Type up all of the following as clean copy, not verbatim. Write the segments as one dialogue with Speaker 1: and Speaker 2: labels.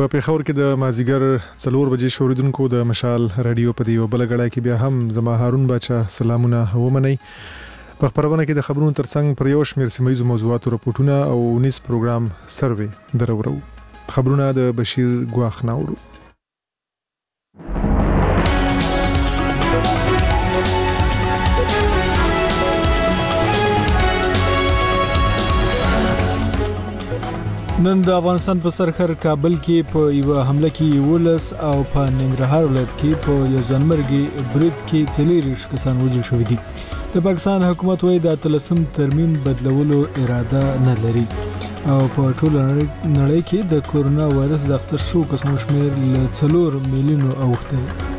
Speaker 1: په پیښور کې د مازیګر 4 بجې شوریدونکو د مشال رادیو په دی او بل غړای کې بیا هم زما هارون بچا سلامونه ومني. په خبرونه کې د خبرونو ترڅنګ پر یو شمېر سیمایي موضوعاتو راپورټونه او نس پروګرام سروي درورو. خبرونه د بشیر ګواخ ناورو.
Speaker 2: نن د افغانستان په سرحد کابل کې په یو حمله کې ولس او په ننګرهار ولایت کې په یو ځانمرګي برید کې 40 کسان وژل شوي دي. د پاکستان حکومت وايي د 13 ترمیم بدلولو اراده نه لري او په ټول نړۍ کې د کورونا وایرس د اخته شو کسانو شمېر له 4 میلیونو اوښتی.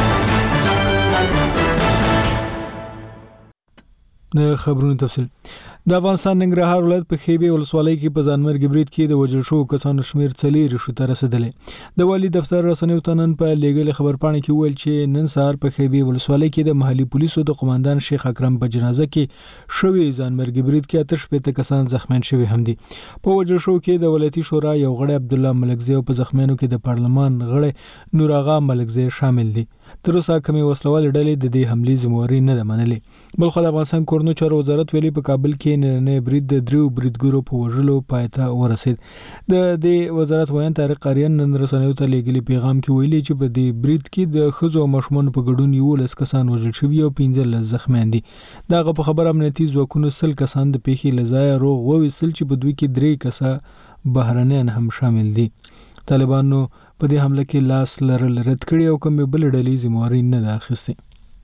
Speaker 2: د خبرونو تفصیل. د افغانستان ننګرهار ولایت په خیبه ولسوالۍ کې په ځانمرګي برید کې د وژل شوو کسانو شمېر 40 ته رسیدلی. د والی دفتر رسنیو ته نن په لیږلي خبرپاڼه کې ویل چې نن سهار په خیبه ولسوالۍ کې د محلي پولیسو د قوماندان شیخ اکرم په جنازه کې شوی ځانمرګي برید کې 8 کسان زخمیان شوي هم دي. په وژل شوو کې د ولایتي شورا یو غړی عبد الله ملکزی او په زخمیانو کې د پارلمان غړی نور آغا ملکزی شامل دي. تر اوسه کومې وسلوال ډلې د دې حملې ذمہواري نه ده منلې. بل خو د افغانستان کورنو چارو وزارت ویلي په کابل کې نننی برید د 3 بریدګرو په وژلو پای ته ورسید. د دې وزارت وایي طارق قاریان نن رسنیو ته لیږلي پیغام کې ویلي چې په دې برید کې د ښځو او ماشومانو په ګډون 11 کسان وژل شوي او 15 زخمیان دي. دغه په خبر امنیتي ځواکونو 100 کسان د پیښې له ځایه روغ وویستل چې په دوی کې 3 کسه بهرنیان هم شامل دي. طالبانو په دې حمله کې لاس لرل رد کړي او کومې بل ډلې ذمہواري نه ده اخیستې.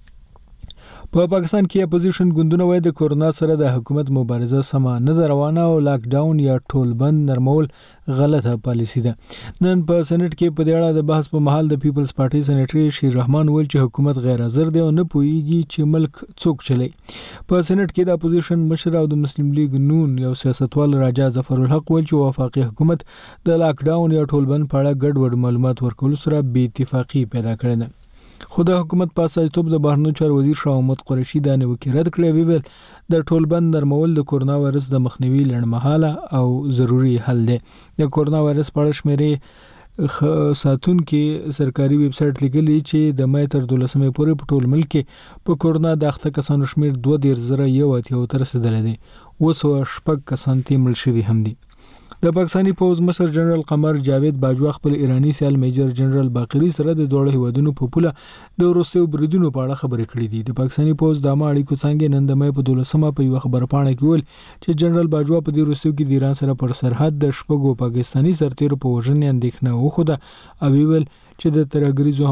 Speaker 2: په پاکستان کې اپوزیشن ګوندونه وایي د کورونا سره د حکومت مبارزه سمه نه ده روانه او لاک ډاون یا ټول بند نرمول غلطه پالیسی ده. نن په سېنات کې په دې اړه د بحث په مهال د پیپلز پارټي سېنیټر شیر رحمان ویل چې حکومت غیر حاضر دی او نه پوهیږي چې ملک څوک چلي. په سېنات کې د اپوزیشن مشر او د مسلم لیگ نون یو سیاستوال راجا ظفر الحق ویل چې وفاقي حکومت د لاک ډاون یا ټول بند په اړه ګډوډ معلومات ورکول سره بې اتفاقي پیدا کړې ده. خو د حکومت په استازیتوب د بهرنیو چارو وزیر شاه محمود قریشي دا نیوکې رد کړې. ویل د ټول بند نرمول د کورونا وایرس د مخنیوي لړمحاله او ضروری حل دی. د کورونا وایرس په اړه شمیرې ساتونکي سرکاري ویب سټ لیکلي چې د مې تر 12 پورې په ټول ملک کې په کورونا د اخته کسانو شمېر 2,001 ته رسیدلی دی. 206 کسان تې مړ شوي هم دي. د پاکستاني پوز مشر جنرال قمر جاوید باجوا خپل ایرانی سیال میجر جنرال باقری سره د دوه هیوادونو په پوله د وروستیو بریدونو په اړه خبرې کړې دي. د پاکستاني پوز د عامه اړیکو څنګه نن د مې په 12 په یو خبرپاڼه کې ویل چې جنرال باجوا په دې وروستیو کې د ایران سره پر سرحد د شپږو پاکستاني سرتیرو په وژنې اندېښنه وښوده او ویل چې د ترهګریزو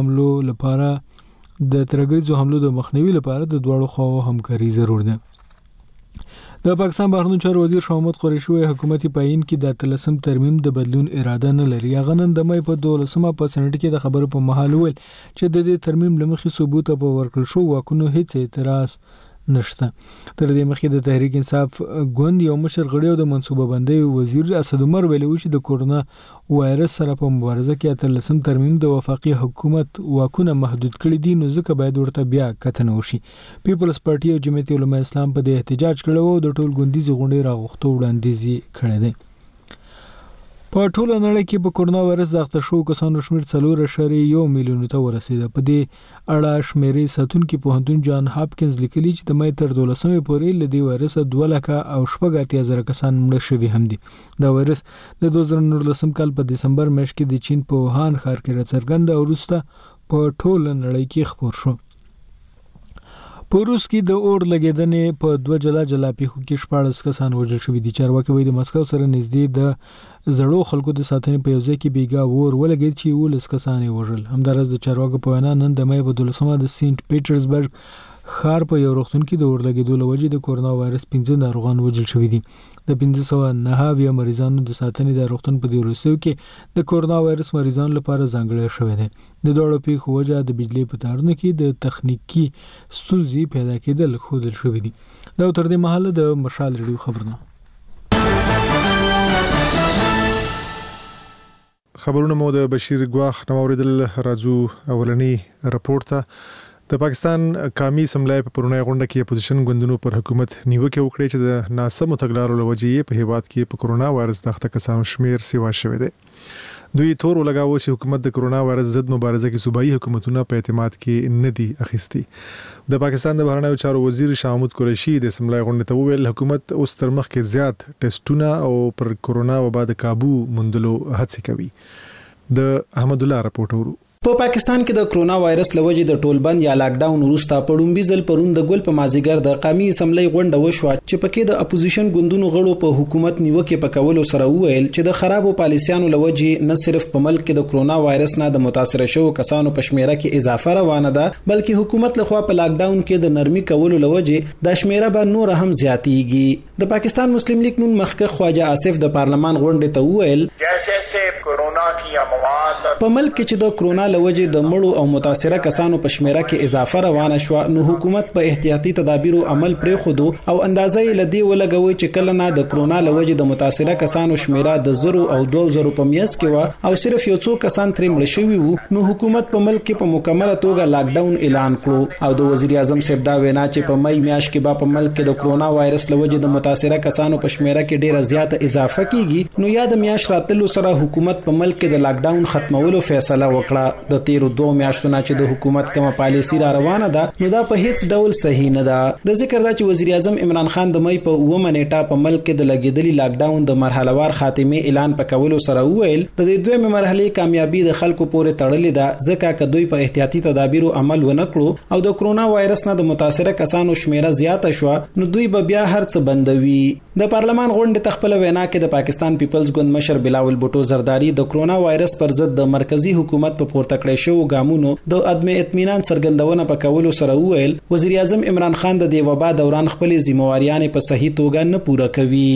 Speaker 2: حملو د مخنیوي لپاره د دواړو خواو همکاري ضرور ده. د پاکستان بهرنیو چارو وزیر شاه محمود قریشي وايي حکومتي پاین کې د 13 ترمیم د بدلون اراده نه لري. هغه نن د مې په 12 په سېنات کې د خبرو په مهال ویل چې د دې ترمیم لمخې ثبوت په ورکړل شو واکونو هیڅ اعتراض نشته. تر دې مخکې د تحریک انصاف ګوند یو مشر غړی او د منصوبه بندۍ وزیر اسد عمر ویلي و چې د کورونا وایرس سره په مبارزه کې 13 ترمیم د وفاقي حکومت واکونه محدود کړي دي نو ځکه باید ورته بیا کتنه وشي. پیپلز پارټي او جمعیت علماء اسلام په دې احتجاج کړی او د ټول ګوندیز غونډې راغوښتو وړاندیز کړی دی. په ټول نړۍ کې په کورونا وایرس د اخته شوو کسانو شمېر 4.1 میلیون ته ورسېده. په دې اړه شمیرې ساتونکي پوهنتون جان هاپکینز لیکلي چې د مې تر 12 پورې له دې وایرس 2,80,000 کسان مړه شوي هم دي. دا وایرس د 2019 کال په دسمبر میاشت کې د چین په ووهان ښار کې راڅرګند او وروسته په ټول نړۍ کې خپور شو. په روس کې د اور لګیدنې په 2 جلا پیښو کې 14 کسان وژل شوي دي. چارواکي وایي د مسکو سره نږدې د زړو خلکو د ساتنې په یو ځای کې بیګا اور ولګید چې 11 کسان یې وژل. همداراز د چارواکو په وینا نن د مې په 12 د سینټ پیټرزبرګ ښار په یو روغتون کې د اور لګیدو له وجې د کورونا وایرس 15 ناروغان وژل شوي دي. د 1509 مریضانو د ساتنې د روغتون په دې وروستیو کې د کورونا وایرس مریضانو لپاره ځانګړی شوی دی. د دوړو پیښو وجه د بجلی په تارونو کې د تخنیکی ستونزې پیدا کېدل ښودل شوي دي. دا تر دې مهاله د مشال رادیو خبرونه.
Speaker 1: خبرونه مو د بشیر ګواخ نووریدل. راځو اولنی راپورټ ته. د پاکستان قومي اسمبلی په پرونی غونډه کې اپوزیشن ګوندونو پر حکومت نیوکه وکړه چې د ناسمو تګلارو له وجې په هیواد کې په کورونا وایرس د اخته کسانو شمیر سیوا شوی دی. دوی تور لګاوه چې حکومت د کرونا وایرس ضد مبارزه کې صوبایي حکومتونه په اعتماد کې نه دي اخیستي. د پاکستان د بهرنیو چارو وزیر شاه محمود قریشي د سملای غونډې ته وویل حکومت اوس تر مخکې زیات ټیسټونه او پر کرونا وبا د قابو موندلو هڅې کوي. د احمد الله راپورټ ورو.
Speaker 3: په پاکستان کې د کرونا وایرس لوجې د ټولبند یا لاک ډاون وروسته په ډومبي ځل پرون د ګل په مازیګر د قومي اسمبلی غونډه وشوه چې پکې د اپوزیشن ګوندونو غړو په حکومت نیوکه پکولو سره وویل چې د خرابو پالیسیانو لوجې نه صرف په ملک کې د کرونا وایرس نه د متاثر شوو کسانو په شمیره کې اضافه روانه ده بلکې حکومت لخوا په لاک ډاون کې د نرمي کولو لوجې د شمیره به نور هم زیاتیږي. د پاکستان مسلم لیگ نون مخکښ خواجه آصف د پارلمان غونډې ته وویل په ملک کې چې د کرونا لوجې د مړو او متاثره کسانو په شمیره کې اضافه روانه شو نو حکومت په احتیاطي تدابیرو عمل پرې خودو او اندازې لدی ولګوي چې کله نه د کرونا لوجې د متاثره کسانو شمیره د 0 او 2000 په میاس کې و او صرف یو څو کسان ترې مړ شوي وو نو حکومت په ملک کې په مکمله توګه لاک ډاون اعلان کړو او د وزیر اعظم صاحب دا وینا چې په مئی میاشت کې په ملک کې د کرونا وایرس لوجې د متاثره کسانو په شمیره کې ډیره زیاته اضافه کیږي نو یا د میاشت راتلو سره حکومت په ملک کې د لاک ډاون ختمولو فیصله وکړه. د تیرو 2 میاشتونو چې د حکومت کومه پالیسی را روانه ده نو دا په هیڅ ډول صحیح نه ده. د ذکر دا چې وزیر اعظم عمران خان د مئی په 9 نیټه په ملک کې د لګیدلي لاک ډاون د مرحله وار خاتمه اعلان پکولو سره وویل د دویمه مرحله کامیابی د خلکو پورې تړلې ده ځکه چې دوی په احتیاطي تدابیرو عمل ونکړو او د کرونا وایرس نه د متاثره کسانو شمیره زیاته شو نو دوی به بیا هرڅ بندوي. د پارلمان غونډې تخپل وینا کې د پاکستان پیپلز ګوند مشر بلاول بوټو زرداری د کرونا وایرس پر ضد د مرکزی حکومت په پورته کړې شو ګامونو د عدم اطمینان څرګندونه پکولو سره وویل وزیر اعظم عمران خان د دې وبا دوران خپل ذمہواریاں په صحیح توګه نه پوره کوي.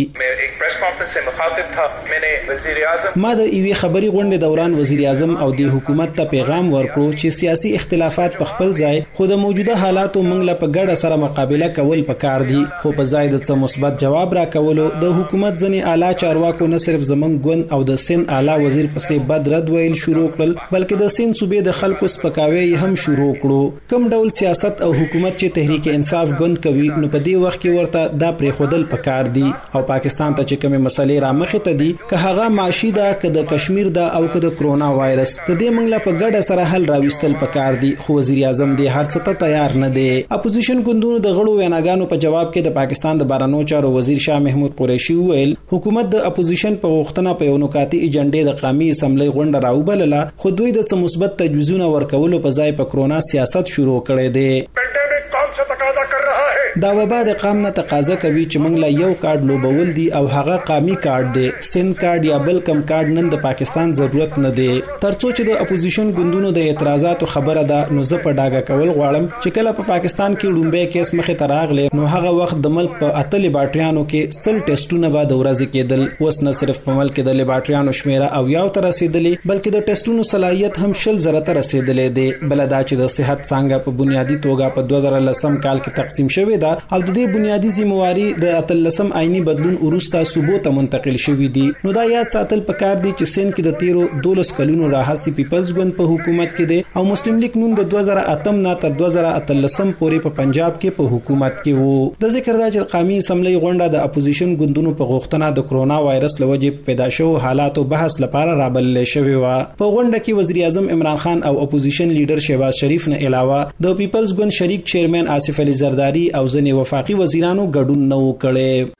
Speaker 3: ما د ایوي خبري غونډې دوران وزیر اعظم او د حکومت ته پیغام ورکړو چې سیاسي اختلافات په خپل ځای خو د موجوده حالاتو منګله په ګډه سره مقابله کول پکار دي خو په ځای د څه مثبت جواب را کولو د حکومت ځنې اعلی چارواکو نه صرف زمنګ ګوند او د سن اعلی وزیر پسې بد رد ویل شروع کړل بلکې د سن صوبې د خلکو سپکاوي هم شروع کړو. کوم ډول سیاست او حکومت چې تحریک انصاف ګوند کوي نو په دې وخت کې ورته دا پرې خودل پکار دي او پاکستان ته چې کومه مسلې را مخې ته دي که هغه معاشي ده که د کشمیر ده او که د کرونا وایرس د دې منګله په ګډه سره حل راوستل پکار دي خو وزیر اعظم دې هر څه ته تیار نه دی. اپوزیشن ګوندونو د غړو ویناګانو په جواب کې د پاکستان د بهرنیو چارو وزیر شاه محمود قریشي وویل حکومت د اپوزیشن په غوښتنه په یو نکاتي ایجنډې د قومي اسمبلی غونډه راوبلله خو دوی د څه مثبت تجویزونه ورکولو په ځای په کرونا سیاست شروع کړی دی. دا وبا د قام نه تقاضا کوي چې موږ له یو کارت لوبول دي او هغه قامي کارت دی سن کارت یا بل کم کارت نن د پاکستان ضرورت نه دی. ترڅو چې د اپوزیشن ګوندونو د اعتراضاتو خبره ده نو زه په ډاګه کول غواړم چې کله په پاکستان کې لومبه کیس مخې ته راغلی نو هغه وخت د ملک په اتل لیبارټریانو کې سل ټیسټونه به د ورځې کېدل اوس نه صرف په ملک کې د لیبارټریانو شمیره او یو تر رسیدلې بلکې د ټیسټونو صلاحیت هم 10,000 ته رسیدلې دی. بلدا چې د صحت څنګه په بنیادی توګه په 2010 کال کې تقسیم شوې ده او د دې بنیادی ذمہواری د اتلسم آئینی بدلون وروسته صوبو ته منتقل شوې دي. نو دا یاد ساتل پکار دي چې سند کې د 12 کلونو راهسي پیپلز ګوند په حکومت کې دي او مسلم لیگ نون د 2008 نه تر 2013 پورې په پنجاب کې په حکومت کې وو. د ذکر دا چې قومي اسمبلی غونډه د اپوزیشن ګوندونو په غوښتنه د کرونا وایرس لوجې پیدا شو حالاتو بحث لپاره رابلل شوې و. په غونډه کې وزیر اعظم عمران خان او اپوزیشن لیډر شهباز شریف نه علاوه د پیپلز ګوند شریک چیرمن آصف علي زرداری او ځنې وفاقي وزیرانو ګډون نه وکړي.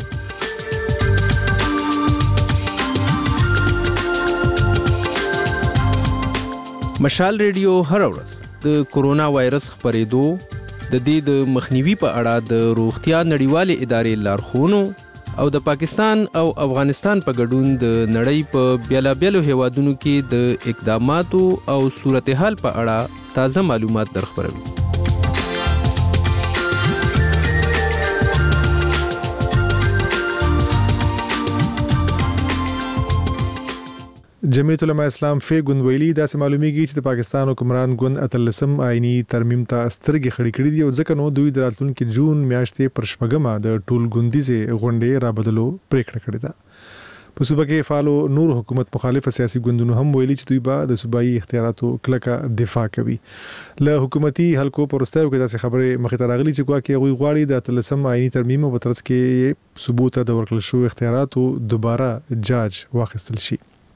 Speaker 4: مشال ریډیو هر ورځ د کورونا وایرس خپرېدو د دې د مخنیوي په اړه د روغتیا نړیوالې ادارې لارښوونو او د پاکستان او افغانستان په ګډون د نړۍ په بیلابیلو هیوادونو کې د اقداماتو او صورتحال په اړه تازه معلومات درخبروي.
Speaker 1: جمعیت العلماء اسلام فی ګوند ویلي داسې معلومیږي چې د پاکستان حکمران ګوند اتلسم آئینی ترمیم ته سترګې خړې کړې دي او ځکه نو دوی د راتلونکي جون میاشتې پر شپږمه د ټول ګوندیزه غونډې رابدلو پریکړه کړې ده. په صوبه کې فعالو نور حکومت مخالف سیاسي ګوندونو هم ویلي چې دوی به د صوبایي اختیاراتو کلکه دفاع کوي. له حکومتي حلقو پرستایو کې داسې خبره مخې ته راغلي چې ګواکې هغوی غواړي د اتلسم آئینی ترمیم په ترڅ کې صوبو ته د ورکړل شوو اختیاراتو دوباره جاج واخیستل شي.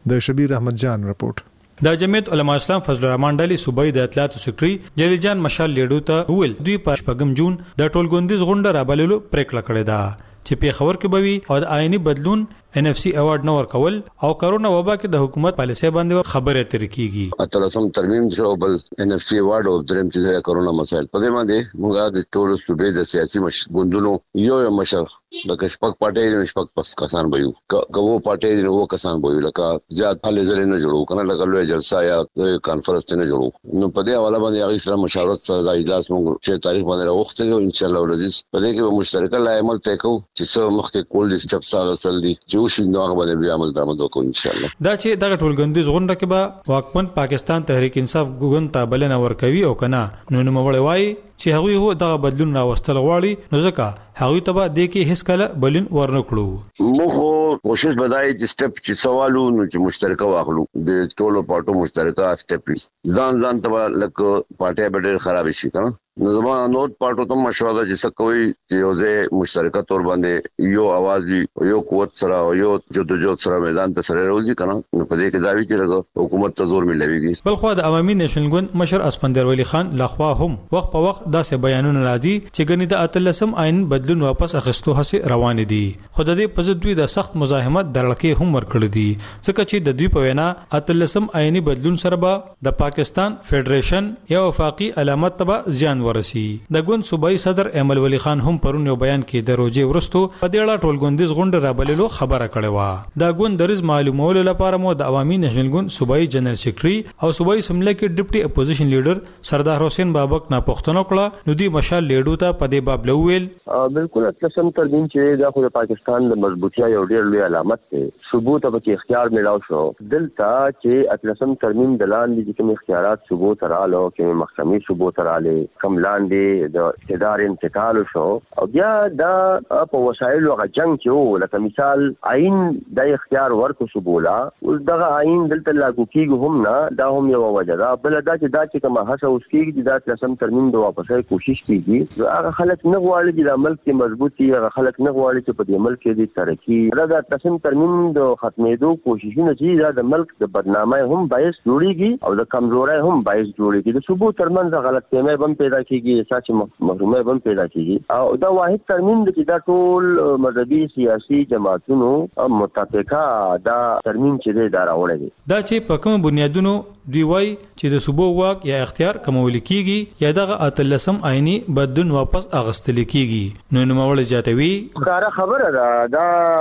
Speaker 1: د شبیر احمد جان رپورټ.
Speaker 5: د جمعیت علما اسلام فضل الرحمن ډلې صوبایي د اطلاعات سکرټري جلیل جان مشال لیډو ته ویل دوی په 8 جون د ټولګوندیز غونډه رابللو پریکړه کړې ده چې په خبر کې بوي او د آئینی بدلون NFC اوارډ نو ورکول او کرونا وبا کې د حکومت پالیسي باندې خبره ترې کیږي.
Speaker 6: اتلسم ترمیم شو بل NFC اوارډ او دریم چې کرونا مسایل په دې باندې موږ د ټول صوبې د سیاسي ګوندونو یو مشر د کشپک پټې د شپک پس کسان بيو کوو پټې د وو کسان بيو لکه زیات فل زره نه جوړو کنه لکه لوی جلسه یا کانفرنس نه جوړو نو په دې حواله باندې هغه سره مشاورت سره د اجلاس موږ چې تاریخ باندې راوخته ان شاء الله ورځ په دې کې به مشترکه لایمل طے کوو چې څو مخکې کول دي سټپ سره سل دي چې شي نو هغه باندې بیا عمل درآمد وکړو ان شاء الله.
Speaker 5: دا چې دغه ټولګندیز غونډه کې به واکمن پاکستان تحریک انصاف ګوند ته بلنه ورکوي او کنه نو نوموړی وایي چې هغوی هو دغه بدلون راوستل غواړي نو ځکه هغوی ته به د کې هیڅ کله بلین ورنکړو.
Speaker 6: موږ کوشش بدای چې سټپ چې سوالو نو چې مشترکه واخلو د ټولو پارټو مشترکه سټپ ځان ته لکه پارټي به ډېر خراب شي کنه نو زموږ نوٹ پارټو ته مشوره چې څه کوي چې یو ځای مشترکه تور باندې یو आवाज یو قوت سره یو جدوجہد سره میدان ته سره راوځي کنه نو په دې کې دا وی چې حکومت ته زور ملويږي.
Speaker 5: بل خو د عوامي نېشنل ګوند مشر اسفندر ولی خان لخوا هم وخت په وخت داسې بیانونه راځي چې ګنې د اتلسم آئین بدلون واپس اخیستو هڅه روان دي خو د دې په ضد دوی د سخت مزاحمت درلکې هم ورکړل دي ځکه چې د دوی په وینا اتلسم آئینی بدلون سره به د پاکستان فدریشن یا وفاقي علامت ته زیان ورسي. د ګوند صوبایي صدر ایمل ولی خان هم پرون یو بیان کې د روزي ورستو په دې اړه ټولګوندیز غونډه رابللو خبره کړې و. دا ګوند د رز معلومولو لپاره مو د عوامي نېشنل ګوند صوبایي جنرال سیکریټري او صوبایي سمله کې ډیپټي اپوزیشن لیډر سردار حسین بابک نه پوښتنه کړه نو دی مشال لیډو ته په دې باب لویل
Speaker 7: بالکل اتلسم ترمیم چې دا خو د پاکستان د مضبوطیا یو ډېر لوی علامت دی ثبوت به کې اختیار ملاو شو دلته چې اتلسم ترمیم د لاندې کوم اختیارات ثبوت رالو کې محکمې ثبوت رااله کم لاندې د اقتدار انتقال شو او بیا دا په وسایلو غجنګ چې لکه مثال آئین د اختیار ورکو شبولا اوس دغه آئین دلته لاګو کیږي هم نه دا هم یو وجه ده بل دا چې کومه هڅه اوس کیږي دا لسم ترمیم د واپسې کوشش کیږي هغه خلک نه غواړي چې د ملک کې مضبوطي هغه خلک نه غواړي چې په دې ملک کې د ترقی دا لسم ترمیم د ختمېدو کوششونه چې د ملک د بدنامۍ هم باعث جوړيږي او د کمزورۍ هم باعث جوړيږي د ثبوت ترمنځ غلطفهمي هم پیدا کیږي چې محرومه هم پیدا کیږي او دا واحد ترمیم د چې دا ټول مذهبي سیاسي جماعتونو متفقه دا ترمیم چې دا راوړی دی
Speaker 5: دا چې په کوم بنیادونو دی وای چې د صوبو واک یا اختیار کومول کیږي یا دغه اتلسم آئینی بدلون واپس اغستل کیږي نو نوموړی جاتوي
Speaker 7: کار خبره دا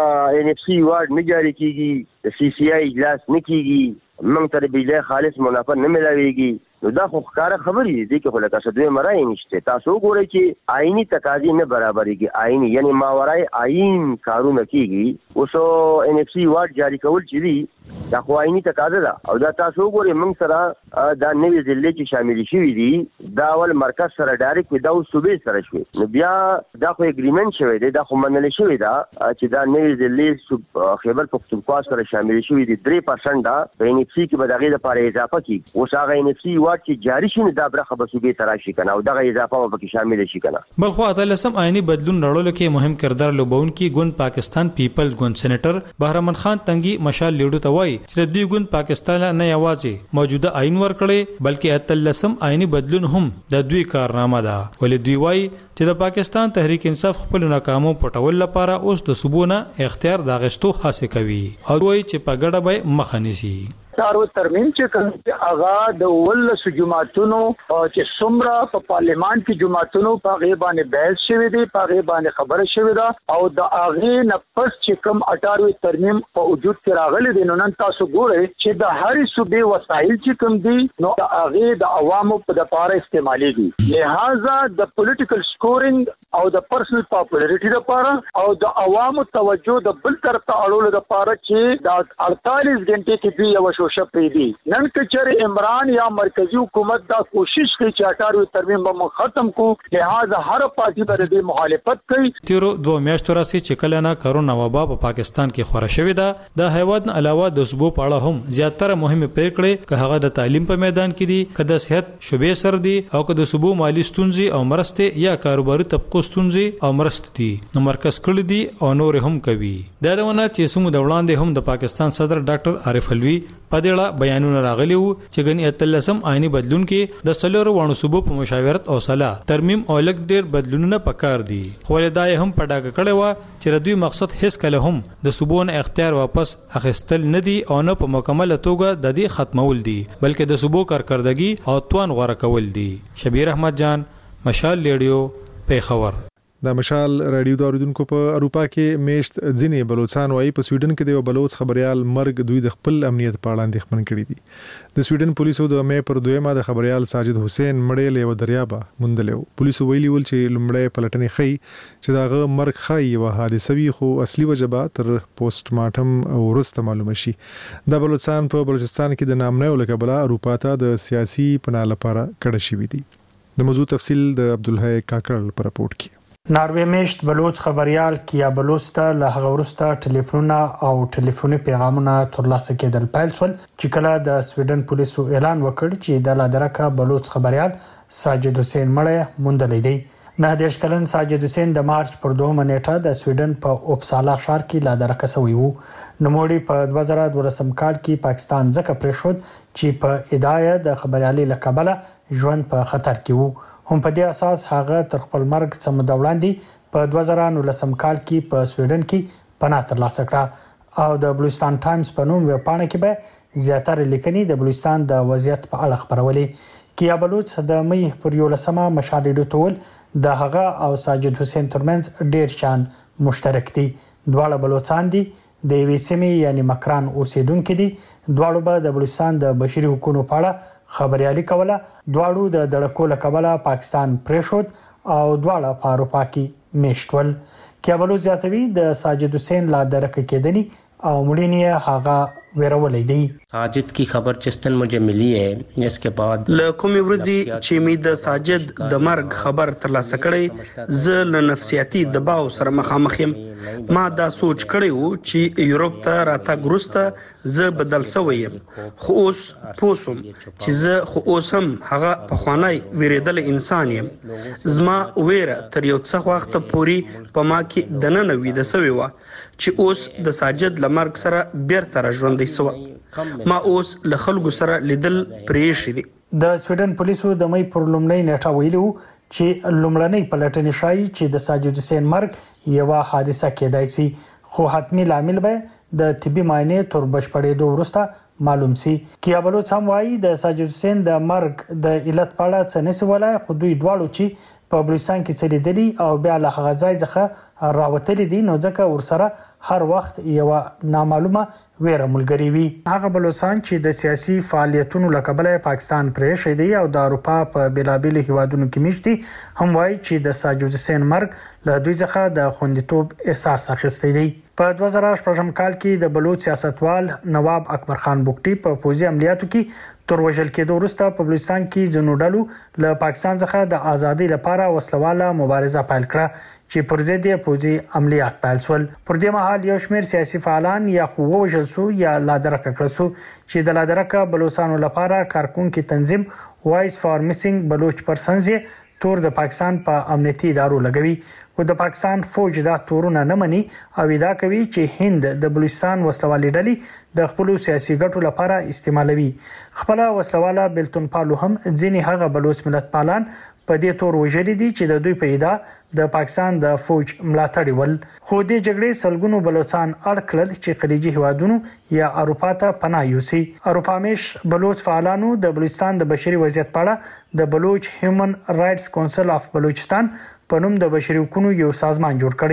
Speaker 7: NFC وارد نه جاری کیږي د CCI اجلاس نه کیږي موږ ته بجلی خالص منافع نه ملاويږي نو دا خو ښکاره خبرې دي چې خو لکه څه دوی مرای نشته تاسو وګورئ چې آئینی تقاضي نه برابرېږي آئینی یعنی ماورای آئین کارونه کیږي اوس NFC وارد جاری کول چې دي دا خو آئینی تقاضا ده او دا تاسو وګورئ موږ سره دا نوې ضلع چې شامل شوي دي دا ول مرکز سره ډایرکټ دا صوبې سره شوي نو بیا دا خو اګریمنت شوی دی دا خو منل شوی دا چې دا نوې ضلع خیبر پختونخوا سره شامل شوي دي 3% دا NFC کې به دغه لپاره اضافه کیږي اوس هغه NFC چې جاری شي دا برخه به صوبې تراشي کنه او دغه اضافه به کې شامل شي کنه
Speaker 5: بل خو اتلسم آئینی بدلون راوړلو کې مهم کردار لوبونکي ګوند پاکستان پیپلز ګوند سېنیټر بهرمن خان تنګي مشال لیډو ته وایي چې دوی ګوند پاکستان نه یوازې موجوده آئین ورکړي بلکې اتلسم آئینی بدلون هم د دوی کارنامه ده ولې دوی وایي چې د پاکستان تحریک انصاف خپل ناکامو پټول لپاره اوس د صوبونه اختیار داغستو هڅه کوي او وایي چې په ګډه به مخ نيسي
Speaker 8: دارو ترمیم چې کوم اغا د ولس جماعتونو چې څومره په پارلیمان کې جماعتونو په غیبانه بحث شوی دی په غیبانه خبره شوی دا او د اغه نفس چې کوم 18 ترمیم په وجود کې راغلي دي نو نن تاسو ګورئ چې د هر صوبې وسایل چې کوم دي نو د اغه د عوامو په لپاره استعماليږي لہذا د پولیټیکل سکورینګ او د پرسنل پاپولریټي لپاره او د عوامو توجه د بل طرف ته اړول لپاره چې د 48 غنټې کې یو جوشه پریدي نن کچره عمران یا مرکزی حکومت دا کوشش کوي چې 18 ترمیم به ختم کو لہذا هر پارټي پر دې مخالفت کوي.
Speaker 5: تیرو 2 میاشتو راځي چې کله نه کرونا وبا په پاکستان کې خوره شوې ده د هیواد نه علاوه د صوبو په اړه هم زیاتره مهمه پریکړې که هغه د تعلیم په میدان کې دي که د صحت شوبې سر دي او که د صوبو مالی ستونزې او مرستې یا کاروباري طبقو ستونزې او مرستې دي نو مرکز کړی دي او نور هم کوي. دا دونه چې سمو د وړاندې هم د پاکستان صدر ډاکټر عارف الوی په دې اړه بیانونه راغلي وو چې غنی اتلسم آئینی بدلون کې د سلور وانو صوبو په مشاورت او صلاح ترمیم او لک ډیر بدلونونه پکار دي. خو ولدای هم پډاګه کړي و چې ردوی مقصد هیڅ کله هم د صوبو نه اختیار واپس اخیستل نه دي او نه په مکمل توګه د دې ختمول دي بلکې د صوبو کارکردګي او توان غوړه کول دي. شبیر احمد جان، مشال ریډیو، پیښور.
Speaker 1: د مشال رادیو داروونکو په اروپا کې میشت ځینې بلوچستان وايي په سویډن کې د بلوچ خبريال مرګ دوی د خپل امنیت په اړه اندېښمن کړي دي. د سویډن پولیسو د مې پر 2 د خبريال ساجد حسین مړې له دریابه موندلو. پولیسو ویلي ول چې لمړی پلټنې خي چې داغه مرګ خای یو حادثه وی خو اصلي وجبه تر پوسټ مارټم ورسته معلومه شي. د بلوچستان په بلوچستان کې د نامنو لکبلا اروپا ته د سیاسي پناه لپاره کډه شوې دي. د موضوع تفصیل د عبدالحی کاکړ په راپورټ کې.
Speaker 9: ناروی میشت بلوچ خبريال کیا بلوچ ته له هغه ورسته ټلیفونونه او ټلیفوني پیغامونه ترلاسه کېدل پیل شول چې کله د سویډن پولیسو اعلان وکړ چې د لادرکه بلوچ خبريال ساجد حسین مړی موندل دی. 19 کلن ساجد حسین د مارچ پر 2 نیټه د سویډن په اوپسالا ښار کې لادرکه شوی وو. نوموړي په 2012 کال کې پاکستان ځکه پریښود چې په ادعای د خبريالي لقبله ژوند په خطر کې وو. هم په دې اساس هغه تر خپل مرګ څخه د وړاندې په 2019 کال کې په سویډن کې پناه ترلاسه کړه او د بلوچستان ټایمز په نوم ویبپاڼه کې به زیاتره لیکنې د بلوچستان د وضعیت په اړه خبرولې. کیا بلوچ د مې پر 11 مشال ډیټول د هغه او ساجد حسین ترمنځ ډیر شان مشترک دي. دواړه بلوچستان دي د یوې سیمې یعنی مکران اوسیدونکو دي. دواړو به د بلوچستان د بشري حقوقو په اړه خبريالي کوله. دواړو د دړکو لقبله پاکستان پریښود او دواړه په اروپا کې میشتول. کیابلو زیاتوي د ساجد حسین لا درک کېدنی او مړینه هغه ویرولې دی.
Speaker 10: ساجد کی خبر چستن مجھے ملی ہے اس کے بعد
Speaker 11: لکومي ورځي چې می د ساجد د مرګ خبر ترلاسه کړی زه له نفسیاتي دباو سره مخامخ یم. ما دا سوچ کړی وو چې یورپ ته راتګ وروسته زه بدل شوی یم خو اوس پوسوم چې زه خو اوس هم هغه پخوانی ویریدل انسان یم. زما ویره تر یو څه وخت پورې په ما کې دننه ویده شوی و چې اوس د ساجد لمرګ سره بیرته را ژوندې سو. ما اوس له خلکو سره لیدل پریښی دي.
Speaker 9: د سویډن پولیسو د مې پر لومړی نیټه ویلو چې لومړنۍ پلټنې شایي چې د ساجد حسین مرګ یو حادثه کېدای شي خو حتمی لامل به د طبي معاینې تر بشپړېدو وروسته معلوم شي. کیا بلوچ هم وایي د ساجد حسین د مرګ د علت په اړه څه نشي ویلای خو دوی دواړو چې په بلوچستان کې چلیدلی او بیا له هغه ځای څخه راوتلي دي نو ځکه ورسره هر وخت یو نامعلومه ویره ملګری وي. هغه بلوچستان چې د سیاسي فعالیتونو لکبله پاکستان پرې شي او د اروپا په بیلابیل هیوادونو کې میشتي هم وایي چې د ساجد حسین مرګ له دوی څخه د خوندیتوب احساس اخیستی دی. په 2018 کال کې د بلوچ سیاستوال نواب اکبر خان بوکټي په پوځي عملیاتو کې تر وژل کېدو وروسته په بلوچستان کې ځینو ډلو له پاکستان څخه د ازادۍ لپاره وسلواله مبارزه پیل کړه چې پر ضد یې پوځي عملیات پیل شول. پر دې مهال یو شمېر سیاسي فعالان یا خو وژل شو یا لادرکه کړل شو چې د لادرکه بلوچستانو لپاره کارکونکو تنظیم وایس فار میسنګ بلوچ پرسنز تور د پاکستان په امنیتي ادارو لګوي خو د پاکستان فوج دا تورونه نه مني او ادعا کوي چې هند د بلوچستان وسلوالې ډلې د خپل سیاسي ګټو لپاره استعمالوي. خپل وسلواله بلتون پالو هم ځینې هغه بلوچ ملت پالان په دې تور وژلي دي چې د دوی په ادعا د پاکستان د فوج ملاتړي ول. خو د جګړې سلګونو بلوچستان اړکل چې خلیجي هیوادونو یا اروپا ته پناه یوسي. اروپامیش بلوچ فعالانو د بلوچستان د بشري وضعیت په اړه د بلوچ هیومن رائټس کونسل اف بلوچستان په نوم د بشري حقوقو یو سازمان جوړ کړی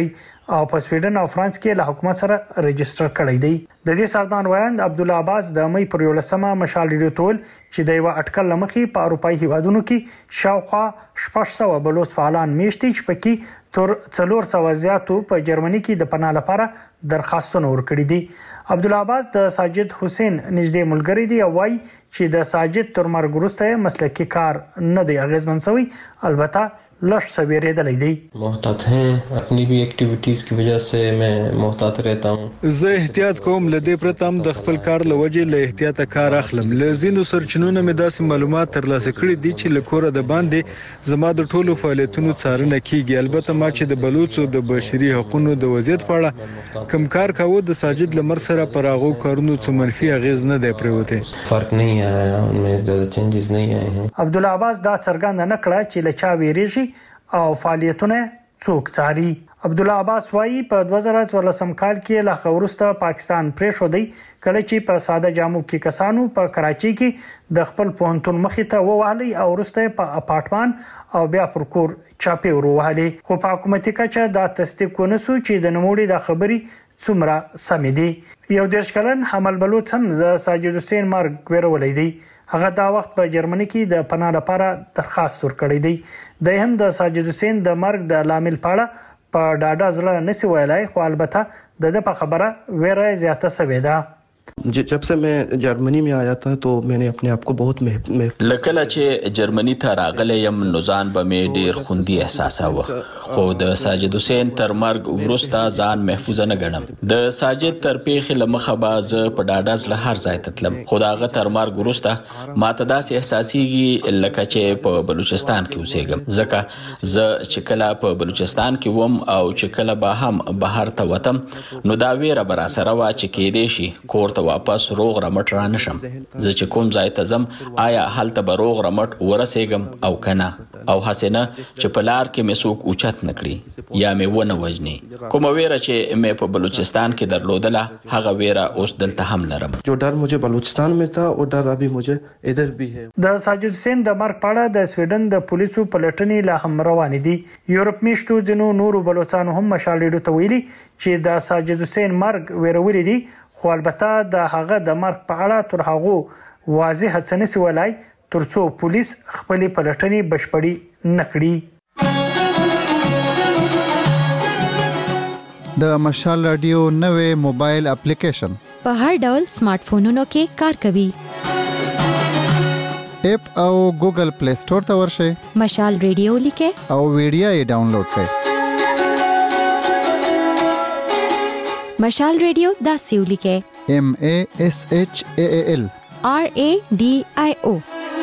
Speaker 9: او په سویډن او فرانس کې له حکومت سره ريجستره کړی دی. د دې سازمان وایند عبد الله عباس د مې پر 11 مشال ریډیو تول چې د یو اټکل لمخې په اروپאי هیوادونو کې شاوخوا 600 بلوچ فعالان میشتي چې پکې تر 400 زیاتو په جرمني کې د پناه لپاره درخواستونه ورکړي دي. عبد الله عباس د ساجد حسین نږدې ملګری دی او وايي چې د ساجد تر مرګ وروسته مسلکي کار نه دی اغیزمن شوی، البته लश सवेरे दलाई दी.
Speaker 12: मोहतात हैं अपनी भी एक्टिविटीज की वजह से मैं मोहतात रहता हूँ.
Speaker 13: زه احتیاط کوم لدې پرتم د خپل کار لوجه له احتیاط کار اخلم. لزینو سرچینونو مې داسې معلومات ترلاسه کړي دي چې لکوره د باندې زما د ټولو فعالیتونو څارنه کیږي. البته ما چې د بلوچو د بشري حقوقو د وضعیت په اړه کم کار کاوه د ساجد لمر سره پر هغه کارونو څه منفي اغیز نه دی پریوته.
Speaker 12: فرق نه آیا انمه زیاده چینجز نه آئے ہیں.
Speaker 9: عبد الله عباس دا څرګند نه کړه چې لچا ویریږي او فعالیتونه څوک څاري. عبد الله عباس وايي په 2014 کال کې له خورسته پاکستان پریښو دی کله چې په ساده جامو کې کسانو په کراچي کې د خپل پوهنتون مخې ته ووهلي او ورسته په اپارټمان او بیا پر کور چاپی وروهلي. خو په حکومتي کچه دا تصدیق ونسو چې د نوموړي د خبري څومره سم دي. یو دیش کلن حمل بلوچ هم د ساجد حسین مرګ ورولې دی. هغه دا وخت په جرمني کې د پناه لپاره درخواست ورکړی دی. د هم د ساجد حسین د مرګ د لامل پاړه په ډاډه ځله نسی ویلای، خو البته د په خبره ویره زیاته سوي ده.
Speaker 14: जब से मैं जर्मनी में आया था तो मैंने अपने आप को बहुत
Speaker 15: لکه چې جرمني ته راغلی یم نو ځان به مې ډیر خوندي احساساوه، خو د ساجد حسین تر مرګ وروسته ځان محفوظ نه ګڼم. د ساجد تر پیښې له مخه به زه په ډاډه زړه هر ځای ته تلم، خو د هغه تر مرګ وروسته ماته داسې احساسېږي لکه چې په بلوچستان کې اوسېږم، ځکه زه چې کله په بلوچستان کې وم او چې کله به هم بهر ته وتم نو دا ویره به راسره وه چې کیدای شي کور ته واپس روغ رمټ را نشم. زه چې کوم ځای ته ځم آیا هلته به روغ رمټ ورسېږم او کنه، او هسې نه چې په لار کې مې څوک اوچت نه کړي یا مې ونه وژني. کومه ویره چې مې په بلوچستان کې درلودله هغه ویره اوس دلته هم لرم.
Speaker 14: جو ډر مجھے بلوچستان میں تھا وہ ډر ابھی مجھے ادھر بھی ہے.
Speaker 9: د ساجد حسین د مرګ په اړه د سویډن د پولیسو پلټنې لا هم روانې دي. یورپ میشتو ځینو نورو بلوچستانو هم مشال ریډیو ته ویلي چې د ساجد حسین مرګ ویرولې دي، خو البته د هغه د مرګ په اړه تر هغه واضح څه نسی ولای ترڅو پولیس خپل پلټنې بشپړي نکړي.
Speaker 16: د مشال رادیو نوې موبایل اپلیکیشن
Speaker 17: په هر ډول سمارټ فونونو کې کار کوي.
Speaker 16: اپ او ګوګل پلی سٹور ته ورشئ،
Speaker 17: مشال رادیو لیکه
Speaker 16: او ویډیو یې ډاونلوډ کړئ.
Speaker 17: مشال رادیو دا سیو لیکه
Speaker 16: MASHAAL
Speaker 17: RADIO.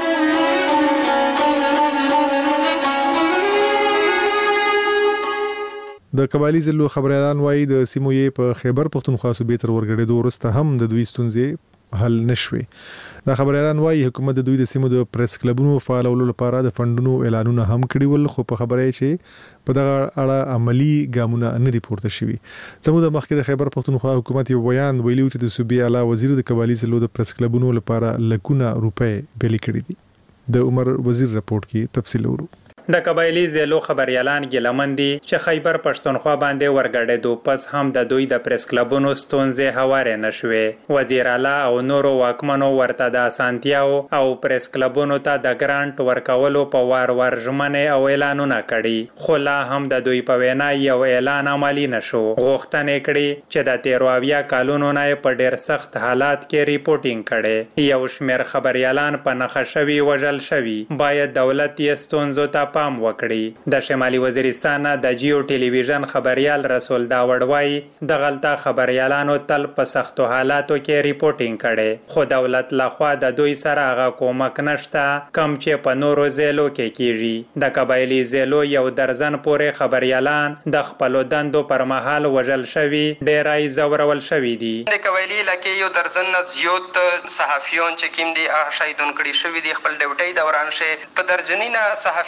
Speaker 1: د قبایلی ضلعو خبريالان وایي د سیمو یې په خیبر پختونخوا صوبې تر ورګړېدو وروسته هم د دوی ستونزې حل نشوي. دا خبريالان وایي حکومت د دوی د سیمو د پریس کلبونو فعالولو لپاره د فندونو اعلانونه هم کړي ول، خو په خبره چې په دغه اړه عملی ګامونه نه دي پورته شوي. زموږ د مخکې د خیبر پختونخوا حکومت یو بیان ویلي چې د صوبې اعلی وزیر د قبایلی ضلعو د پریس کلبونو لپاره لکونه روپۍ بېلې کړي دي. د عمر وزیر رپورت کې تفصیل ورو.
Speaker 18: د قبایلی ضلعو خبريالان ګلمن دي چې خیبر پښتونخوا باندې ورګړېدو پس هم د دوی د پریس کلبونو ستونزې هواره نشوي. وزیر اعلی او نورو واکمنو ورته د اسانتیاو او پریس کلبونو ته د ګرانټ ورکولو په وار ژمنې او اعلانونه کړي، خو لا هم د دوی په وینا یو اعلان عملی نشو. غوښتنې کړي چې د 13 کالونو نه په ډېر سخت حالات کې ریپورټینګ کړي. یو شمېر خبريالان په نخښه شوي وژل شوي. باید دولت یې ستونزو ته پام وکړي. د شمالي وزیرستان د جیو ټلویزیون خبريال رسول داوړ وایي د غلطه خبريالانو تل په سختو حالاتو کې ریپورټینګ کړي، خو دولت لخوا د دوی سره هغه کومک نشته کم چې په نورو ضلعو کې کیږي. د قبایلی ضلعو یو درزن پورې خبريالان د خپل دندو پر مهال وژل شوي، ډیرای زورول شوي دي.
Speaker 19: د قبایلی لکه یو درزن زیات صحافیون چې کوم دي شهیدون کړي شوي دي خپل ډیوټي دوران شه په درجنینه صحافیون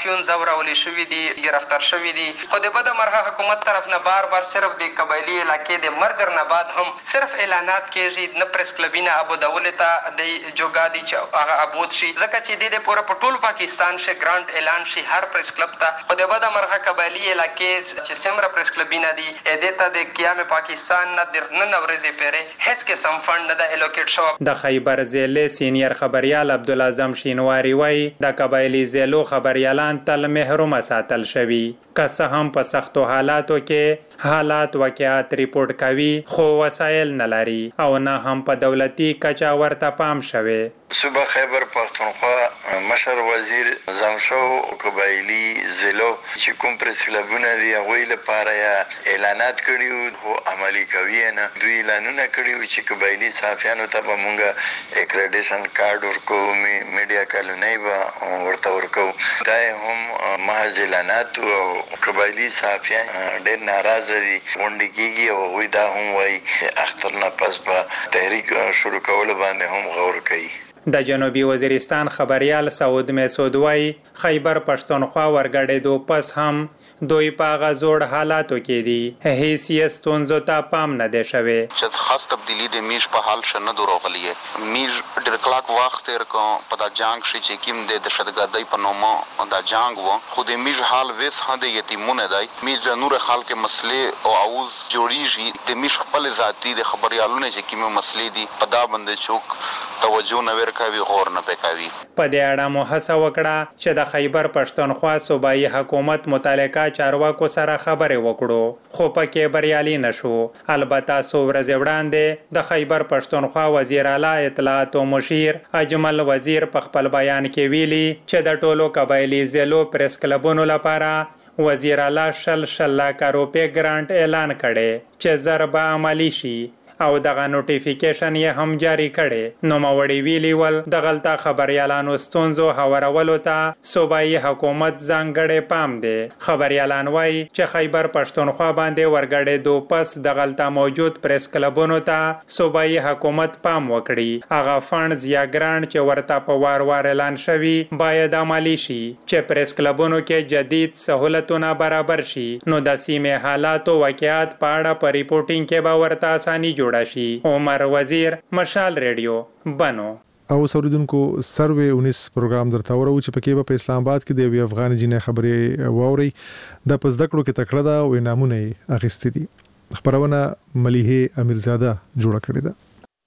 Speaker 19: زورولې شوي دي گرفتار شوي دي خو د بده مرغه حکومت طرف نه بار بار صرف د قبایلی علاقې د مرګ نه بعد هم صرف اعلانات کېږي نه پریس کلبونه ابودولې ته د جوګا دي چې هغه ابود شي ځکه چې د پوره په ټول پاکستان شي ګرانټ اعلان شي هر پریس کلب ته خو د بده مرغه قبایلی علاقې چې سمره پریس کلبونه دي دته د قیام پاکستان نه د نن ورځې پیره هیڅ قسم فند نه د الوکیټ شو
Speaker 18: د خیبر ضلع سینیر خبريال عبدالعظم شینواری وای د قبایلی ضلعو خبريالان تل محروم ساتل شوی که څه هم په سختو حالاتو کې حالات واقعات ریپورت کوي خو وسایل نه لري او نه هم په دولتي کچا ورته پام شوی
Speaker 20: صوبه خیبر پختونخوا مشر وزیر زمشو قبایلی ضلعو چې کوم پریس کلبونه دي هغوی لپاره یا اعلانات کړي او عملي کوي نه دوی اعلانونه کړي چې قبایلی صحافیانو ته به مونږ اکریډیشن کارت ورکو میډیا کالونی به ورته ورکو دا هم محض اعلانات او قبایلی صحافیان ډېر ناراضه دي غونډې کېږي او هغوی دا هم وایي اختر نه پس به تحریک شروع کولو باندې هم غور کوي
Speaker 18: د جنوبي وزیرستان خبريال سعود مسعود وای خیبر پښتونخوا ورګړېدو پس هم دوی په غزوړ حالاتو کې دي هیڅ ستونزو ته پام نه دی شوی
Speaker 21: چې خاص تبدیلی د میش په حال شنه دروغلیه میش ډېر کلاک وخت تیر کو په دا جنگ شي چې کیم د دهشتګردۍ په نومه دا جنگ وو خو د میش حال وس هده یتیمونه دی میش نور خلک مسلې او اوز جوړیږي د میش خپل ذاتی د خبريالونه چې کیمه مسلې دي په دا باندې چوک توجه نه ورکوي غور نه پکوي
Speaker 18: په دې اړه مو هڅه وکړه چې د خیبر پښتونخوا صوبایي حکومت متعلقه چارواکو سره خبرې وکړو خو پکې بریالي نشو البته څو ورځې وړاندې د خیبر پښتونخوا وزیر اعلی اطلاعات او مشیر اجمل وزیر په خپل بیان کې ویلي چې د ټولو قبایلی ضلعو پریس کلبونو لپاره وزیر اعلی شل لاک روپۍ ګرانټ اعلان کړي چې ضرب عملی شي او دغه نوټیفیکیشن یې هم جاری کړي نو موري ویلی ول د غلطه خبريالانو ستونزو هورولو ته صوبایي حکومت ځانګړې پام دی خبريالان وای چې خیبر پښتونخوا باندې ورګړېدو پس د غلطه موجود پریس کلبونو ته صوبایي حکومت پام وکړي هغه فندز یا ګرانټ چې ورته په وار اعلان شوی باید عملی شي چې پریس کلبونو کې جدید سہولتونه برابر شي نو د سیمه حالات او واقعات په اړه په ریپورتینګ کې به ورته اساني جوړ شي عمر وزیر مشال ریډیو بنو
Speaker 1: او سوریدونکو سروې 19 پروګرام درته ورو چې پکې په اسلام آباد کې د یو افغان جنې خبرې ووري د پزدکړو کې تکړه دا او انعامونه اخیستې دي خبرونه ملیحه امیرزاده جوړه کړې ده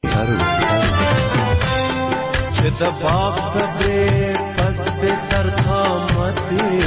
Speaker 1: چې د باغ صبر پس تر قامت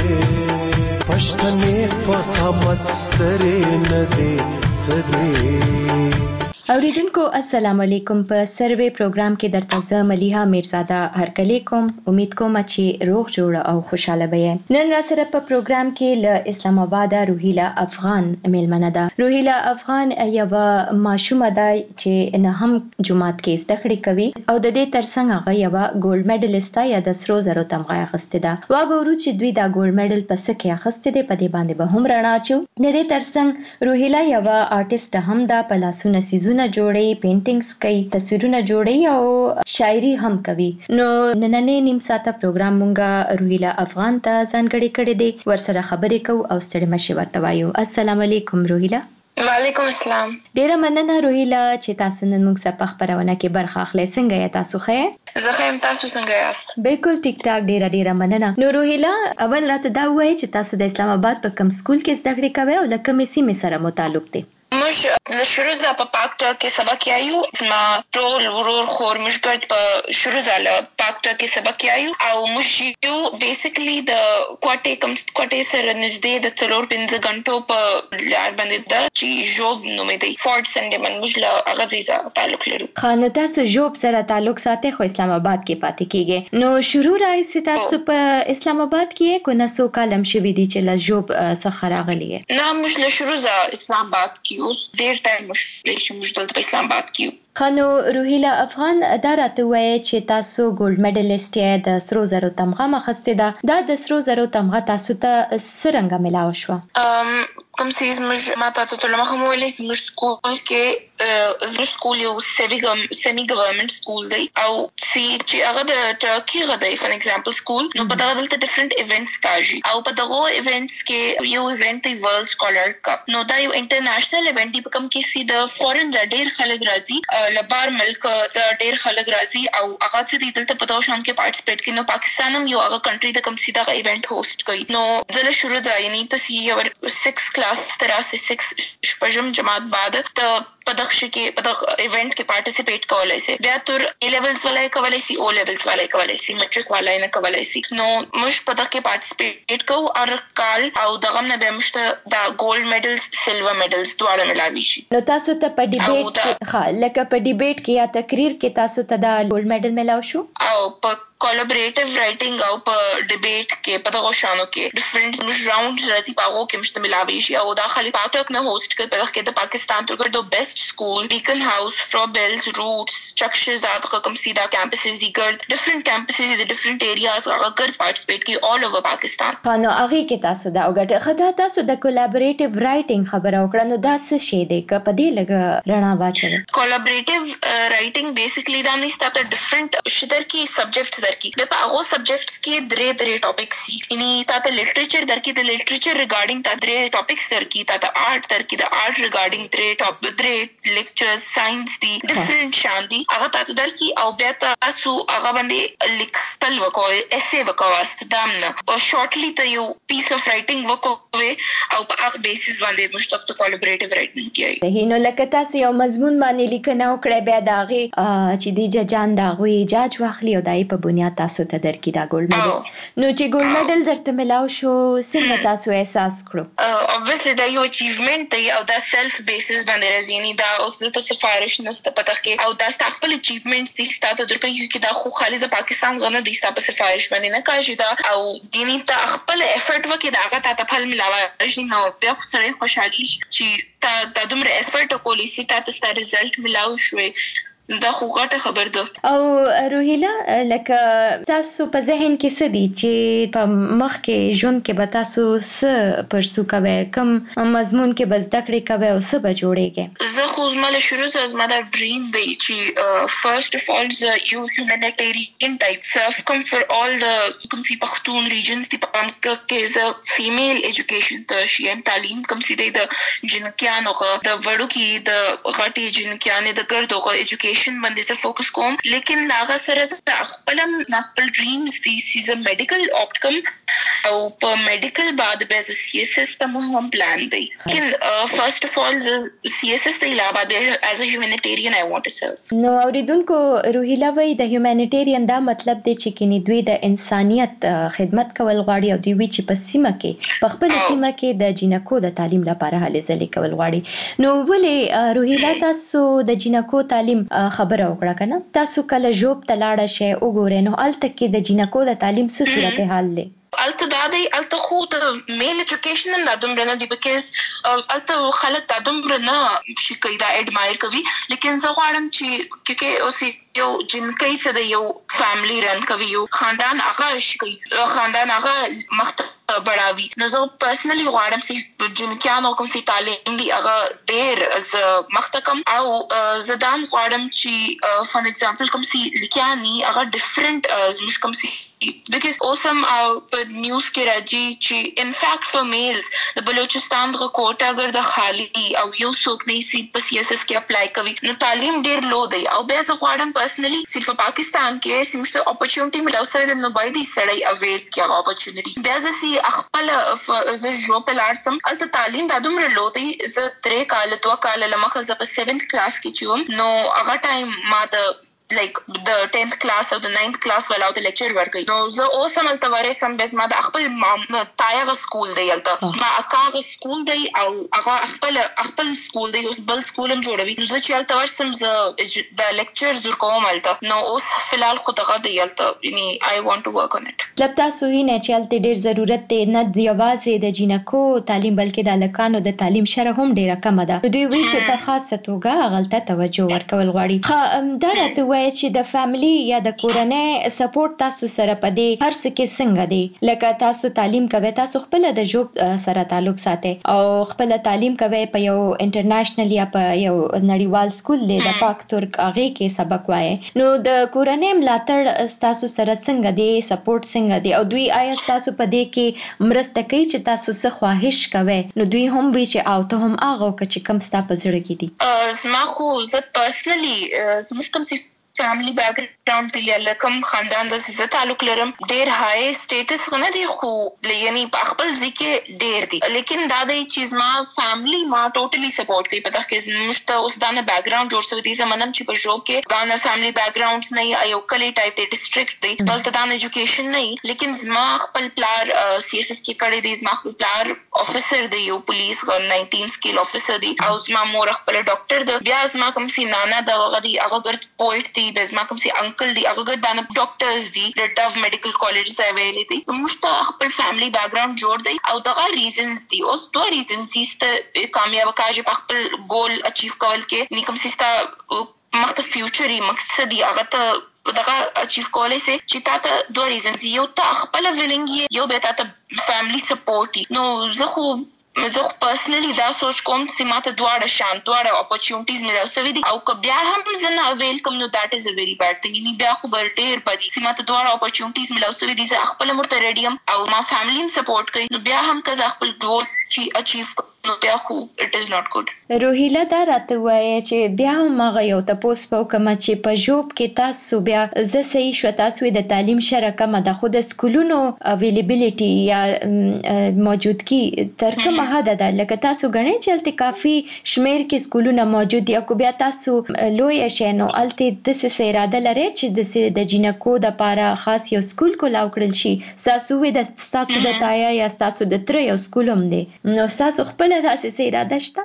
Speaker 1: پښتنې په قامت سترې نه دي سدي
Speaker 17: اوریدونکو السلام علیکم په سروې پروګرام کې درته زه ملیحه میرزاده هرکلی کوم امید کوم چې روغ جوړ او خوشاله به نن را سره په پروګرام کې له اسلام آباد روهیله افغان میلمنه ده روهیله افغان یو ماشومه ده چې نه هم جماعت کې زده کړې کوي او د دې ترڅنګ هغه یو ګولډ میډلیسټ یا د سرو زرو تمغه اخیستې ده وا به ورو چې دوی دا ګولډ میډل په سکه اخیستې ده په دې باندې به هم رڼا چو د دې ترڅنګ روهیله یو آرټیست هم ده په لاسونه سیزونه جوړي پینټینګز کوي تصویرونه جوړي او شاعري هم کوي نو نننې نیم ساعته پروګرام مونږه روهیله افغان ته ځانګړی کړی دی ورسره خبرې کوو او ستړي مشي ورته وایو السلام علیکم روهیله
Speaker 22: وعلیکم السلام
Speaker 17: ډیره مننه روهیله چې تاسو نن موږ سره په خبرونه کې برخه اخلئ څنګه یا تاسو ښه
Speaker 22: زه ښه یم تاسو څنګه یاست
Speaker 17: بالکل ټیک ټاک ډیره مننه نو روهیله اول راته دا وایي چې تاسو د اسلام آباد په کوم سکول کې زده کړې کوئ او له کومې سیمې سره متعلق دي
Speaker 22: موږ له شروع په پاکټا کې سبق یایو ما ټول ورور خور موږ ګرد په شروع له پاکټا کې سبق یایو او موږ یو بیسیکلی د کوټې سره نږدې د 3-5 غنټو په لار باندې د چې جوب نومې دی فورت سنډي من موږ له غزيزه تعلق لرو
Speaker 17: خانه تاسو جوب سره تعلق ساتي خو اسلام آباد کې پاتې کیږي نو شروع راځي تاسو په اسلام آباد کې کو نه سو کالم شوی دی چې له جوب څخه راغلی
Speaker 22: نه موږ له شروع اسلام آباد کې اوس ډیر ټایم موږ دلته په اسلام آباد کې
Speaker 17: خانو روهیله افغان دا راته وایي چې تاسو ګولډ میډلیسټ یې د سرو زرو تمغه مخسته ده د سرو زرو تمغه تاسو ته څنګه ملاو شو
Speaker 22: کوم سیز موږ ماته ته لمخه مولې موږ سکول کې زموږ سکول یو سیمی ګورنمنت سکول دی او سی چې هغه د ټرکی غدای فور ایگزامپل سکول نو په دغه دلته ډیفرنٹ ایونټس کاږي او په دغه ایونټس کې یو ایونټ دی ورلد سکولر کپ نو دا یو انټرنیشنل ایونت دی په کوم کې سي د فورن د ډیر خلک راځي لبار ملک د ډیر خلک راځي او هغه چې دلته په دغه شان کې پارټیسپیټ کوي نو پاکستان هم یو هغه کنټری د کوم سي دا ایونت هوست کوي نو زله شروع ځای یعنی تاسو یو 6 کلاس تر 6 شپږم جماعت بعد ته پدغه کې پدغه ایونت کې پارټیسپیټ کولای شي بیا تر ا لیولز ولای کولای شي او لیولز ولای کولای شي میټریک ولای نه کولای شي نو موږ پدغه کې پارټیسپیټ کوو او کال او دغه نه به موږ د ګولډ میډلز سیلور میډلز دواړه ملاوي شي
Speaker 17: نو تاسو ته په ډیبیټ لکه په ډیبیټ کې یا تقریر کې تاسو ته د ګولډ میډل ملاو شو
Speaker 22: او په کولیبریټیو رائټینګ او په ډیبیټ کې په دغه شانو کې ډیفرنٹ راوندز راځي په هغه کې مشته ملاوي شي او دا خالي پاکټک نه هوست کوي په دغه کې د پاکستان تر د بیسټ سکول بیکن هاوس فروبلز روټس چکشزاد کوم سیدا کیمپسز دي ګرد ډیفرنٹ کیمپسز د ډیفرنٹ ایریاز هغه ګرد پارټیسپیټ کوي آل اوور پاکستان
Speaker 17: نو هغه کې تاسو دا وګټه خدای تاسو د کولیبریټیو رائټینګ خبره وکړه نو دا څه شی دی که په دې لګ رڼا واچوي
Speaker 22: کولیبریټیو رائټینګ بیسیکلی دا نه ستاسو ډیفرنٹ شدر کې سبجیکټ درکې په هغه سبجیکټس کې درې ټاپکس دي یعنی تاسو لټریچر درکې د لټریچر ریګارډینګ تاسو درې ټاپکس درکې تاسو آرټ درکې د آرټ ریګارډینګ درې لیکچرز ساينس دي ډیفرنٹ شان دي هغه تاسو درکې او بیا تاسو هغه باندې لیکل وکوي ایسے وکواست دامنه او شارټلی ته یو پیس اف رائټینګ وکوي او په هغه بیسس باندې مشترک کولیبریټیو رائټینګ کوي
Speaker 17: صحیح نو لکه تاسو یو مضمون باندې لیکنه وکړه بیا داغه چې دی ججان داغه جاج واخلي او دای په بنیاد تاسو ته درکې دا ګولډ میډل نو چې ګولډ میډل درته ملاو شو څنګه تاسو احساس کړو
Speaker 22: obviously دا یو اچیومنت دی او دا سیلف بیسس باندې راځي نه دا اوس د سفارش نسته پته کې او دا خپل اچیومنټس دي ستاسو درکې کې دا خو خالي د پاکستان غنه دي ستاسو سفارش باندې نه کاږي دا او دیني ته خپل ایفورت وکړي دا هغه ته خپل ملاوي شي نو بیا خو سره خوشحالي چې تا دومره ایفورت کولی سي تاسو ریزلټ ملاو شوي دا خو غټه خبر ده
Speaker 17: او روهیلا لکه تاسو په ذهن کې څه دي چې په مخ کې ژوند کې به تاسو څه پرسو کوئ کوم مضمون کې به زده کړې کوئ او څه به جوړیږئ
Speaker 22: زه خو زما شروع زما دا ډریم دی چې فرست اف اول ز یو هیومانیټیرین ټایپ سرف کوم فور اول د کوم سی پختون ریجنز دی په کې ز فیمیل ایجوکیشن ته شیم تعلیم کوم سی د جنکیانو د وړو کې د غټي جنکیانو د ګردو ایجوکیشن باندې زه فوکس کوم لیکن هغه سره خپل ډریمز دي سیز میډیکل آپټکم او په میډیکل بعد به سی اس اس ته هم پلان دی لیکن فرست اف اول سی اس اس ته علاوه د ایز ا هیومانیټیرین آی وانټ ټو سرف
Speaker 17: نو اوریدونکو روهیلا وای د هیومانیټیرین دا مطلب دی چې کینی دوی د انسانیت خدمت کول غواړي او دوی چې په سیمه کې په خپل سیمه کې د جنکو د تعلیم لپاره هلې ځلې کول غواړي نو ولې روهیلا تاسو د جنکو تعلیم خبره وکړه کنه تاسو کله جوب تلاړه شي وګورئ نو الته کې د جنکو د تعلیم څه صورتحال دی
Speaker 22: الته دا دی الته خو د میل ایجوکیشن نه دومره نه دی بیکاز الته خلک دا دومره نه شي کوي دا اډمایر کوي لیکن زه غواړم چې کیونکه اوس یو جنکۍ څه د یو فیملی رن کوي یو خاندان هغه شي کوي خاندان هغه بڑاوي نو زه پرسنلی غواړم چې جنکیانو کوم سي تعلیم دی هغه ډېر از مختکم او زدام غواړم چې فور ایگزامپل کوم سي لیکياني هغه ډیفرنٹ زموږ کوم سي because awesome په نیوز کې راځي چې in fact for males د بلوچستان د کوټه اگر د خالی او یو څوک نه سي په سی اس اس کې اپلای کوي نو تعلیم ډېر لو دی او به زه غواړم پرسنلی صرف پاکستان کې سمشته اپورچونټی ملو سره د نوبای دي سړی اویل کې اپورچونټی به زه سي خپل زه جوب ته لاړم البته تعلیم د دومره لو دی زه 3 کال 2 کال لمخه زه په 7th کلاس کې چوم نو هغه ټایم ما د like the 10th class or the 9th class والا د لیکچر ورکړي نو زه اوس هم الته ورې سم به ما د خپل تایغه سکول دی الته ما اکاغه سکول دی او هغه خپل سکول دی اوس بل سکول هم جوړوي نو زه چې الته ورسم زه د لیکچر زور کوم الته نو اوس فلحال خو دغه دی الته یعنی I want to work on it
Speaker 17: لکه تاسو یې نه چې الته ډېر ضرورت دی نه یوازې د جنکو تعلیم بلکې د لکانو د تعلیم شره هم ډېره کم ده دوی وی چې په خاصه توګه غلطه توجه ورکول غواړي دا راته وایي چې د فیملی یا د کورنۍ سپورټ تاسو سره پدې هر څه کې څنګه دی؟ لکه تاسو تعلیم کوئ، تاسو خپل د جوب سره تعلق ساتئ او خپل تعلیم کوئ په یو انټرنیشنل یا په یو نړیوال سکول دی د پاک ترک هغه کې سبق وایي، نو د کورنۍ ملاتړ تاسو سره څنګه دی؟ سپورټ څنګه دی؟ او دوی آیا تاسو په دې کې مرسته کوي چې تاسو څه خواهش کوئ نو دوی هم وی چې او ته هم هغه چې کم ستا په زړه کې دي؟
Speaker 22: زما خو زه پرسنلی زموږ کوم سی فیملی بیک ګراوند دی لکم خاندان د زه تعلق لرم ډیر های سټیټس غنه دی خو یعنی په خپل ځکه ډیر دی، لیکن دا د چیز ما فیملی ما ټوټلی سپورټ کوي. پته کې مشته اوس دا نه بیک ګراوند جوړ شوی دی زمونږ چې په جوب کې دا نه فیملی بیک ګراوند نه یو کلی ټایپ دی ډیسټریکټ دی نو دا نه ایجوکیشن نه، لیکن زما خپل پلار سی اس اس کې کړی دی، زما خپل پلار افیسر دی یو پولیس 19 سکیل افیسر دی او زما مور خپل ډاکټر دی، بیا زما کوم سی نانا دا وغه دی هغه ګرد پویټ دی، زما کوم سی انکل دی هغه ګرد دانه ډاکټرز دی د ډاو میډیکل کالج ځای ویلې دی، مشته خپل فیملی بیک ګراوند جوړ دی او دغه ریزنز دی. اوس دوه ریزنز چې کامیاب کاږي په خپل ګول اچیو کول کې نیکم سیستا مخته فیوچر مقصد دی هغه ته دغه اچیو کولای سي چې تاسو دوه ریزنز یو ته خپل ویلنګ یو به تاسو فیملی سپورټ نو زه پرسنلی دا سوچ کوم چې ماته دواړه اپورچونټیز ملوي دي او که بیا هم زنه ویلکم نو دیٹ از ا ویری بیډ تھنګ، یعنی بیا خو بر ډیر بدی چې ماته دواړه اپورچونټیز ملوي دي زه خپل مرته ریډیم او ما فیملی سپورټ کوي نو بیا هم که خپل ګول چې اچیو نو بیا خو اټ از ناٹ ګډ.
Speaker 17: روهیله دا راته وایي چې بیا هم هغه یو تاسو په کوم چې په جوب کې تاسو بیا زه صحیح شو تاسو د تعلیم شره کم د خود سکولونو اویلیبিলিټي یا موجودګي تر کومه حد ده؟ لکه تاسو غنئ چې الته کافي شمیر کې سکولونه موجود دي او بیا تاسو لوی شنو الته د څه اراده لري چې د جنکو د لپاره خاص یو سکول کولاو کړل شي؟ تاسو د تاسو د تایا یا تاسو د تر یو سکول هم دي نو تاسو خپل داسې څه اراده شته؟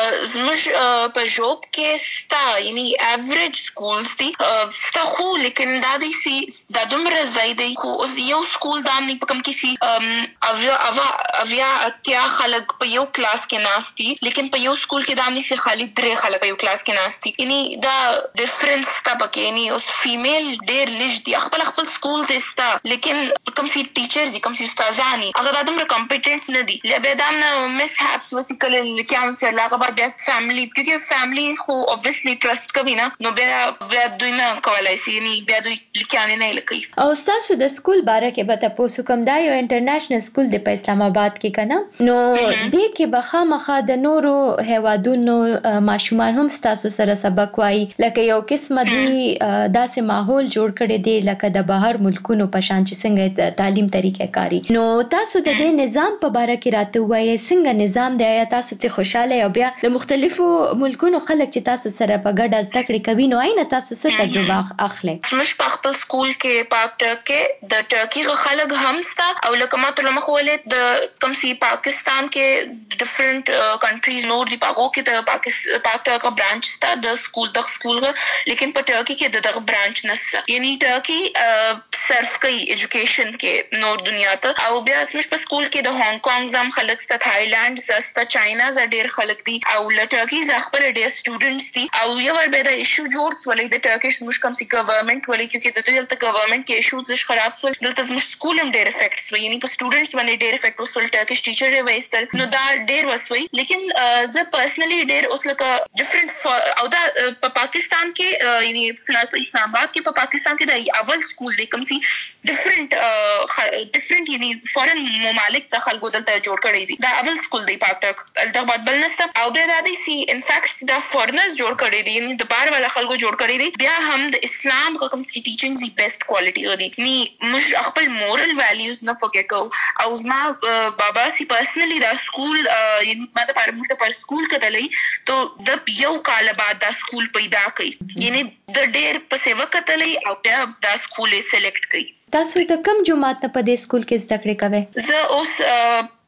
Speaker 22: زموږ په جوب کې ستا یعنی ایوریج سکولز دي ستا خو لیکن دا دی سی دا دومره زیاده خو اوس یو سکول دا نه په کوم کې سی اویا اتیا خلک په یو کلاس کې ناشتي، لیکن په یو سکول کې دا نه سی خالی 3 خلک په یو کلاس کې ناشتي، یعنی دا ډیفرنس تا پکې یعنی اوس فیمیل ډیر لږ دي خپل سکول ته ستا، لیکن کوم سی ټیچرز کوم سی استادانی هغه دا دومره کمپیټنټ نه دي لکه دا نه مس هابس وسیکل کانسر هغه بیا فیملی کیونکه فیملی خو obviously trust کوي نه نو بیا دوی نه کولای شي یعنی بیا دوی لیکانه نه لکوي.
Speaker 17: او تاسو د سکول باره کې به تاسو کوم دا یو انټرنیشنل سکول د په اسلام آباد کې کنه نو دې کې به خامخا د نورو هوادونو ماشومان هم تاسو سره سبق وایي لکه یو قسم دی داسې ماحول جوړ کړي دی لکه د بهر ملکونو په شان چې څنګه تعلیم طریقې کاری نو تاسو د دې نظام په باره کې راته وایي څنګه نظام دی؟ آیا تاسو ته خوشاله او بیا د مختلفو ملکونو خلک چې تاسو سره په ګډه زده کړې کوي نو آینه تاسو څه تجربه اخلي؟
Speaker 22: موږ په خپل سکول کې پاک ټرکي د ټرکی خلک هم ستا او لکه ما ته مخولې د کوم سی پاکستان کې ډیفرنٹ کنټریز نور دی پاغو کې د پاک ټرکا برانچ ستا د سکول لیکن په ټرکی کې دغه برانچ نشته، یعنی ټرکی صرف کوي ایجوکیشن کې نور دنیا ته او بیا موږ په سکول کې د هانګ کانګ زم خلک ستا تھایلند ستا چاینا ز ډیر خلک دي او لټرکی ز خپل ډیر سټوډنټس دي او یو ور به د ایشو جوړ ولې د ټرکیش موږ کوم سی ګورنمنت ولې کیونکه د دوی د ګورنمنت کې ایشوز لږ خراب سول دلته موږ سکول هم ډیر افیکټس وي یعنی په سټوډنټس باندې ډیر افیکټ وسول ټرکیش ټیچر یې وایستل نو دا ډیر وسوي، لیکن زه پرسنلی ډیر اوس لکه ډیفرنٹ او دا په پاکستان کې یعنی فلال په اسلام آباد کې په پاکستان کې د اول سکول دی کوم سی ډیفرنٹ یعنی فورن ممالک څخه خلکو دلته جوړ کړی دي دا اول سکول دی پاک ټرک دلته بعد بل نسته او بیا د دې سی ان فیکټ دا فورنرز جوړ کړی دي یعنی د بار والا خلکو جوړ کړی دي بیا هم د اسلام کوم سی ټیچینګز دی بیسټ کوالټي غدي ني موږ خپل مورل ویلیوز نه فورګیټ کو او زما بابا سی پرسنلی دا سکول یعنی ما ته پر سکول کتلې ته د یو کال بعد دا سکول پیدا کړي یعنی د ډېر په سیوا کتلې او بیا دا سکول سلیکټ کړي.
Speaker 17: تاسو ته کوم جماعت په دې سکول کې زده کړې کوئ؟
Speaker 22: زه اوس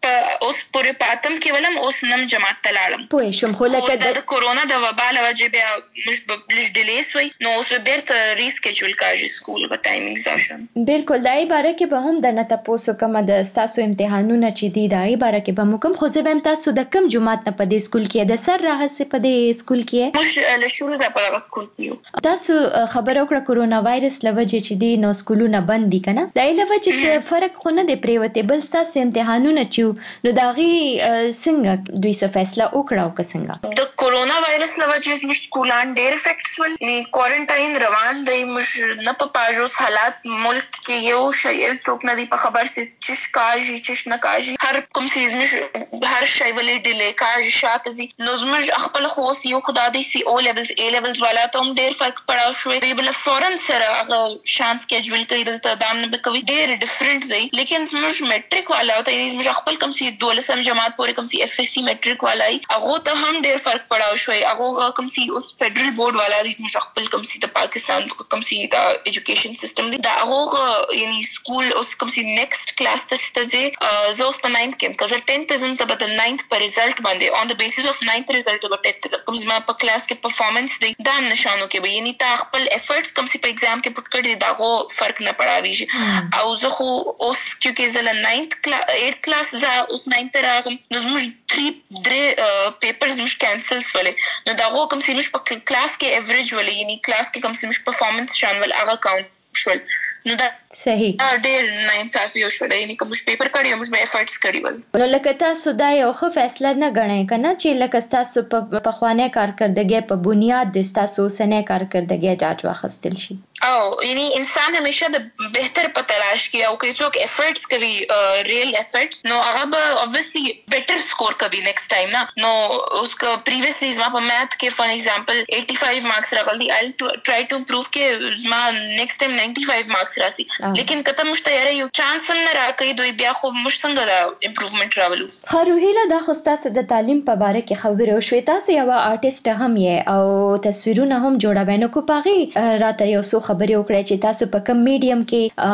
Speaker 22: اوس پورې پاتم کې ولم اوس نم جماعت تلاړم
Speaker 17: پوه شم خو لکه
Speaker 22: د کورونا د وبا له وجې بیا موږ بلش ډیلیس وي نو اوس بیرته ریسکیجول کاږي سکول غو ټایمینګز داشم
Speaker 17: بالکل دای باره کې به هم د نه تاسو کوم د تاسو امتحانونه چې دی دای باره کې به مو کوم خو زه به تاسو د کم جماعت نه په دې سکول کې د سر راهسه په دې سکول کې
Speaker 22: موږ له شروع ز په سکول کې
Speaker 17: تاسو خبر اوکړه کورونا وایرس لوجه چې دی نو سکولونه بند دي کنه دای لوجه چې فرق خو نه دی پریوته بل تاسو امتحانونه چې نو داغي څنګه دوی څه فیصله وکړه او څنګه
Speaker 22: د کورونا وایرس لوجه موږ سکولان ډېر افیکټس ول ني کوارنټاین روان دی موږ نه په پاجوس حالات ملک کې یو شی څوک نه دی په خبر سي چش کاږي چش نه کاږي هر کوم سیز موږ هر شی ولې ډیلی کاږي شاته زی نو موږ خپل خو یو خدا دې سي او لیولز ای لیولز والا ته هم ډېر فرق پړاو شو دی بل فورن سره هغه شانس کېجول کوي دلته دام نه کوي ډېر ډیفرنٹ دی لیکن موږ میټریک والا او ته موږ خپل کوم سي 12 جماعت پورې کوم سي اف اس سی میټریک والا هغه ته هم ډېر فرق پړاو شو هغه کوم سي اوس فدرل بورډ والا دې موږ خپل کوم سي د پاکستان کوم سي دا ایجوکیشن سیستم دی دا هغه یعنی سکول اوس کوم سي نیکسٹ کلاس ته چې زه اوس په 9th کې کزه 10th زم سبا د 9th پر رزلټ باندې on the basis of 9th result of 10th کوم ما په کلاس کې پرفارمنس دی دا نشانو کې به یعنی تا خپل ایفورټس کوم سي په ایگزام کې پټ کړی دا غو فرق نه پړاویږي او زه خو اوس کیونکې زه 9th 8th کلاس زه اوس 9th راغم نو زموږ 3 پیپرز مش کینسلز ولې نو دا غو کوم سي مش په کلاس کې ایوریج ولې یعنی کلاس کې کوم سي مش پرفارمنس شامل هغه کاونټ شول نو دا
Speaker 17: صحیح
Speaker 22: ډېر ناانصافي شو دا یعنی کوم پیپر کړی موږ به ایفورټس کړی ول
Speaker 17: نو لکه تاسو دا یو ښه فیصله نه غنئ کنه چې لکه تاسو په خوانه کارکردګي په بنیاد د تاسو سنه کارکردګي جاج واخستل شي
Speaker 22: او یعنی انسان همیشه د بهتر په تلاش کې او کوي څوک ایفورټس کوي ریل ایفورټس نو هغه به obviously بیٹر سکور کوي نیکسٹ ټایم نه نو اوس کو پریویسلی زما په میث کې فار ایگزامپل 85 مارکس راغلي آی ول ټرای ټو امپروو کې زما نیکسٹ ټایم 95 مارکس راسي لیکن کته مشته یو چانس هم نه راکې دوی بیا خو مش څنګه دا امپروومنت راولو
Speaker 17: خروهیله د خصاص د تعلیم په اړه کې خبرو شوې تاسو یو آرټیست هم یې او تصویرونه هم جوړوي نو کو پاغي راته یو څو خبرې وکړې چې تاسو په کوم میډیم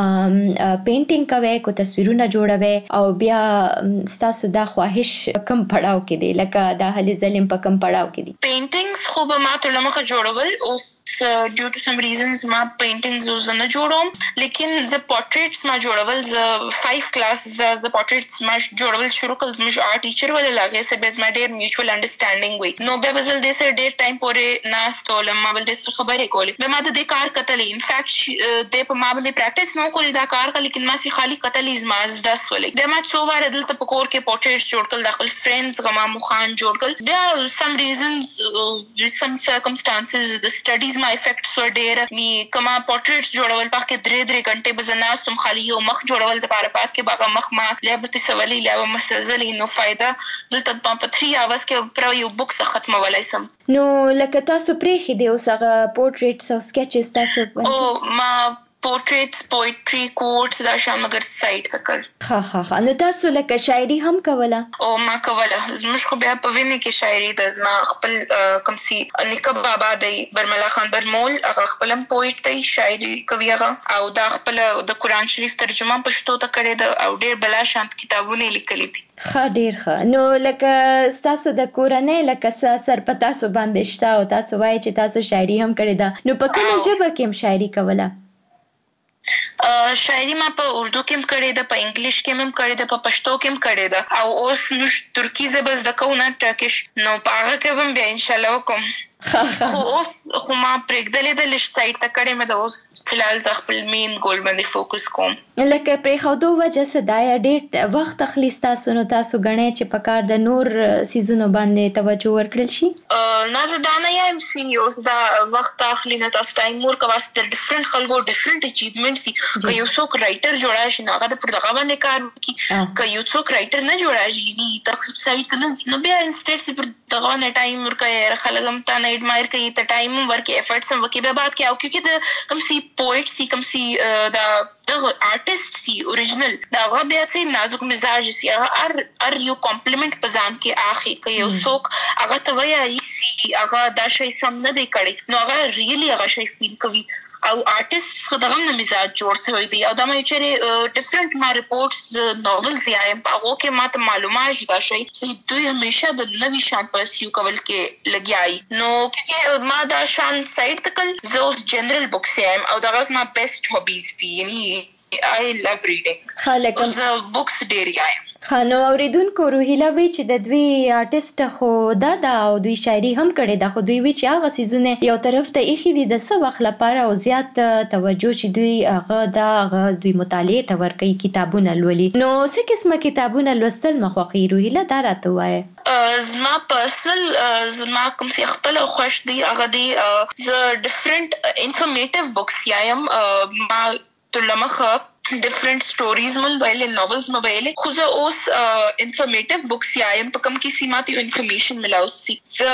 Speaker 17: کې پینټینګ کوي کو تصویرونه جوړوي او بیا تاسو دا خواهش کم پړاو کې دی لکه د اهل ظلم په کم پړاو کې دی
Speaker 22: پینټینګز خو به ما ته لمخه جوړول او due to some reasons ما paintings زه نه جوړوم لیکن زه portraits ما جوړول زه 5 class زه portraits ما جوړول شروع کړل زموږ ارت ټیچر ولې لاغه سه بیس ما ډېر میوچوال انډرستانډینګ وي نو به بزل دې سره ډېر ټایم پورې ناستول ما بل دې سره خبرې کولې به ما د دې کار کتلې ان فیکټ دې په ما باندې پریکټیس نو کولې دا کار لیکن ما سي خالی کتلې زما داس ولې به ما څو واره دلته په کور کې portraits جوړ کړل د خپل فرندز غما مخان جوړ کړل بیا some reasons some circumstances the studies my effects were ډېر ني کما portraits جوړول پخ کې 3 غنټه بزناس تم خالی یو مخ جوړول د پاره پات کې باغه مخ ما لعبتي سوالي لعبه مسزلي نو فائدہ دلته په 3 hours کې پر یو بوک څخه ختمولای سم
Speaker 17: نو لکه تاسو پرې دی اوس هغه portraits او sketches تاسو
Speaker 22: او ما portraits poetry quotes دا شان مگر سایت تکل
Speaker 17: ها نو تاسو لکه شاعري هم کوله
Speaker 22: او ما کوله زموږ خو بیا په وینه کې شاعري د زما خپل کوم سي نکب بابا دی برملا خان برمول هغه خپل پویټ دی شاعري کوي هغه او دا خپل د قران شریف ترجمه پښتو ته کړی د او ډیر بلا شانت کتابونه لیکلي دي
Speaker 17: ډیر ښه نو لکه تاسو د کورنۍ لکه سر په تاسو باندې شته او تاسو وایي چې تاسو شاعري هم کړې ده نو په کومه ژبه کې هم شاعري کوله
Speaker 22: شاعري ما په اردو کې هم کړې ده په انګلیش کې هم کړې ده په پښتو کې هم کړې ده او اوس موږ ترکی زبر زده کوو نه ټرکیش نو په هغه کې هم بیا ان شاء الله وکم خو اوس خو ما پرېږدلې د لښ سایت ته کړې مې د اوس فلحال ز خپل مین ګول باندې فوکس کوم
Speaker 17: لکه پرې خو دوه وجه سدایا ډېر وخت اخلي تاسو نو تاسو غنئ چې په کار د نور سیزونو باندې توجه ورکړل شي
Speaker 22: نه زدانه یم سی اوس دا وخت اخلي نه تاسو ټایم مور کا واسطه ډیفرنٹ خلکو ډیفرنٹ اچیومنټس دي که یو څوک رائټر جوړای شي نو هغه د پردغه باندې کار کوي که یو څوک رائټر نه جوړای شي ني تاسو سایت نه نو بیا انسټیټ سي پردغه نه ټایم ورکه خلګم ته نه ایډمایر کوي ته ټایم ورکه ایفورټس هم وکي به بعد کې او کیونکه د کم سی پوئټ سی کم سی دا آرټیست سی اوریجنل دا هغه بیا چې نازک مزاج سی هغه یو کمپلیمنٹ پزان کې اخی کوي یو څوک هغه ته وایي سی هغه دا شی سم نه دی کړی نو هغه ریلی هغه شی فیل کوي او آرټیست دغه نه مزاج جوړ شوی دی او دا مې چې ډیفرنٹ ما ریپورټس ناولز یایم په هغه کې ماته معلومات دا شي چې دوی همیشه د نوي شان پرسیو کول کې لګیای نو کې ما دا شان سایت تکل زوس جنرال بوکس یم او دا واز ما بیسټ هابیز دي یعنی I love reading.
Speaker 17: خلک
Speaker 22: بوکس ډیر یایم
Speaker 17: خانو اوریدونکو روهیلا وی چې د دوی آرټیست خو دا او دوی شاعري هم کړي دا خو دوی وی چې هغه سيزونه یو طرف ته ایخي دي د څه وخت لپاره او زیات توجه چې دوی هغه دوی مطالعه ته ورکي کتابونه لولي نو څه قسمه کتابونه لوستل مخوخي روهیلا دا راته وایي
Speaker 22: زما پرسنل زما کوم څه خپل خوښ دي هغه دي ز ډیفرنٹ انفارمیټیو بوکس یایم ما تلمخه different stories موبایل ناولز موبایل خو زه اوس انفارمیټیو بوکس یایم په کوم کې سیماتي انفارمیشن ملاو سي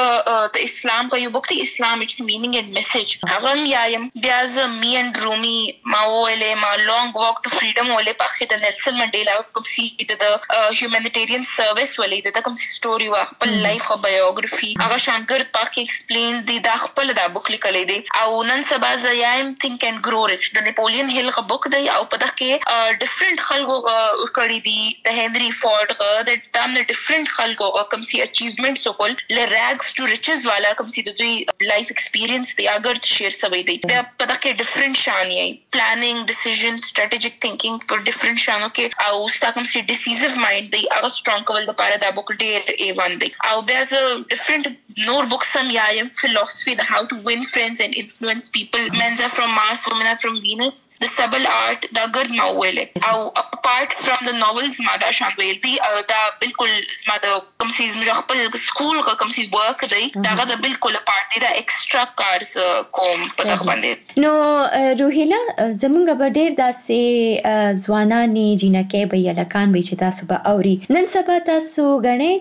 Speaker 22: د اسلام کا یو بوک دی اسلام اټس مینینګ اینڈ میسج هغه یایم بیا ز می اینڈ رومي ما ویلې ما لانګ واک ټو فریډم ولې په د نیلسن منډیلا کوم سی د هیومانیټیرین سرویس ولې د کوم سټوري وا خپل لایف خو بایوګرافي هغه شانګرد پاک ایکسپلین دی دا خپل دا بوک لیکلې دی او نن سبا ز یایم تھنک اینڈ گرو ریچ د نپولین هیل غ بوک دی او په دغه ډیفرنٹ خلکو کړي دي د هنري فورډ د تام د ډیفرنٹ خلکو کوم سي اچیومنټس وکول ل ریګز ټو ریچز والا کوم سي د دوی لایف ایکسپیرینس دی اگر شیر سوي دی په پتا کې ډیفرنٹ شان یې پلانینګ ډیسیژن سټریټیجیک تھینکینګ پر ډیفرنٹ شانو کې او ستا کوم سي ډیسیزیو مایند دی هغه سترونګ کول لپاره دا بوک ډیر A1 دی او بیا ز ډیفرنٹ نور بوکس هم یایم فلسفي د هاو ټو وین فرینډز اینڈ انفلوئنس پیپل men's are from Mars women are from Venus the subtle art دا ګرد ما ویلې او apart from the novels ما دا شان ویل دي دا بالکل ما دا کوم سي زما خپل سکول کوم سي ورک دی دا غا بالکل apart دی دا ایکسترا کارز کوم په دغه باندې
Speaker 17: نو روهیلا زمونږ به ډیر داسې ځوانانې جنکې به یلکان به چې تاسو به اوري نن سبا تاسو غنئ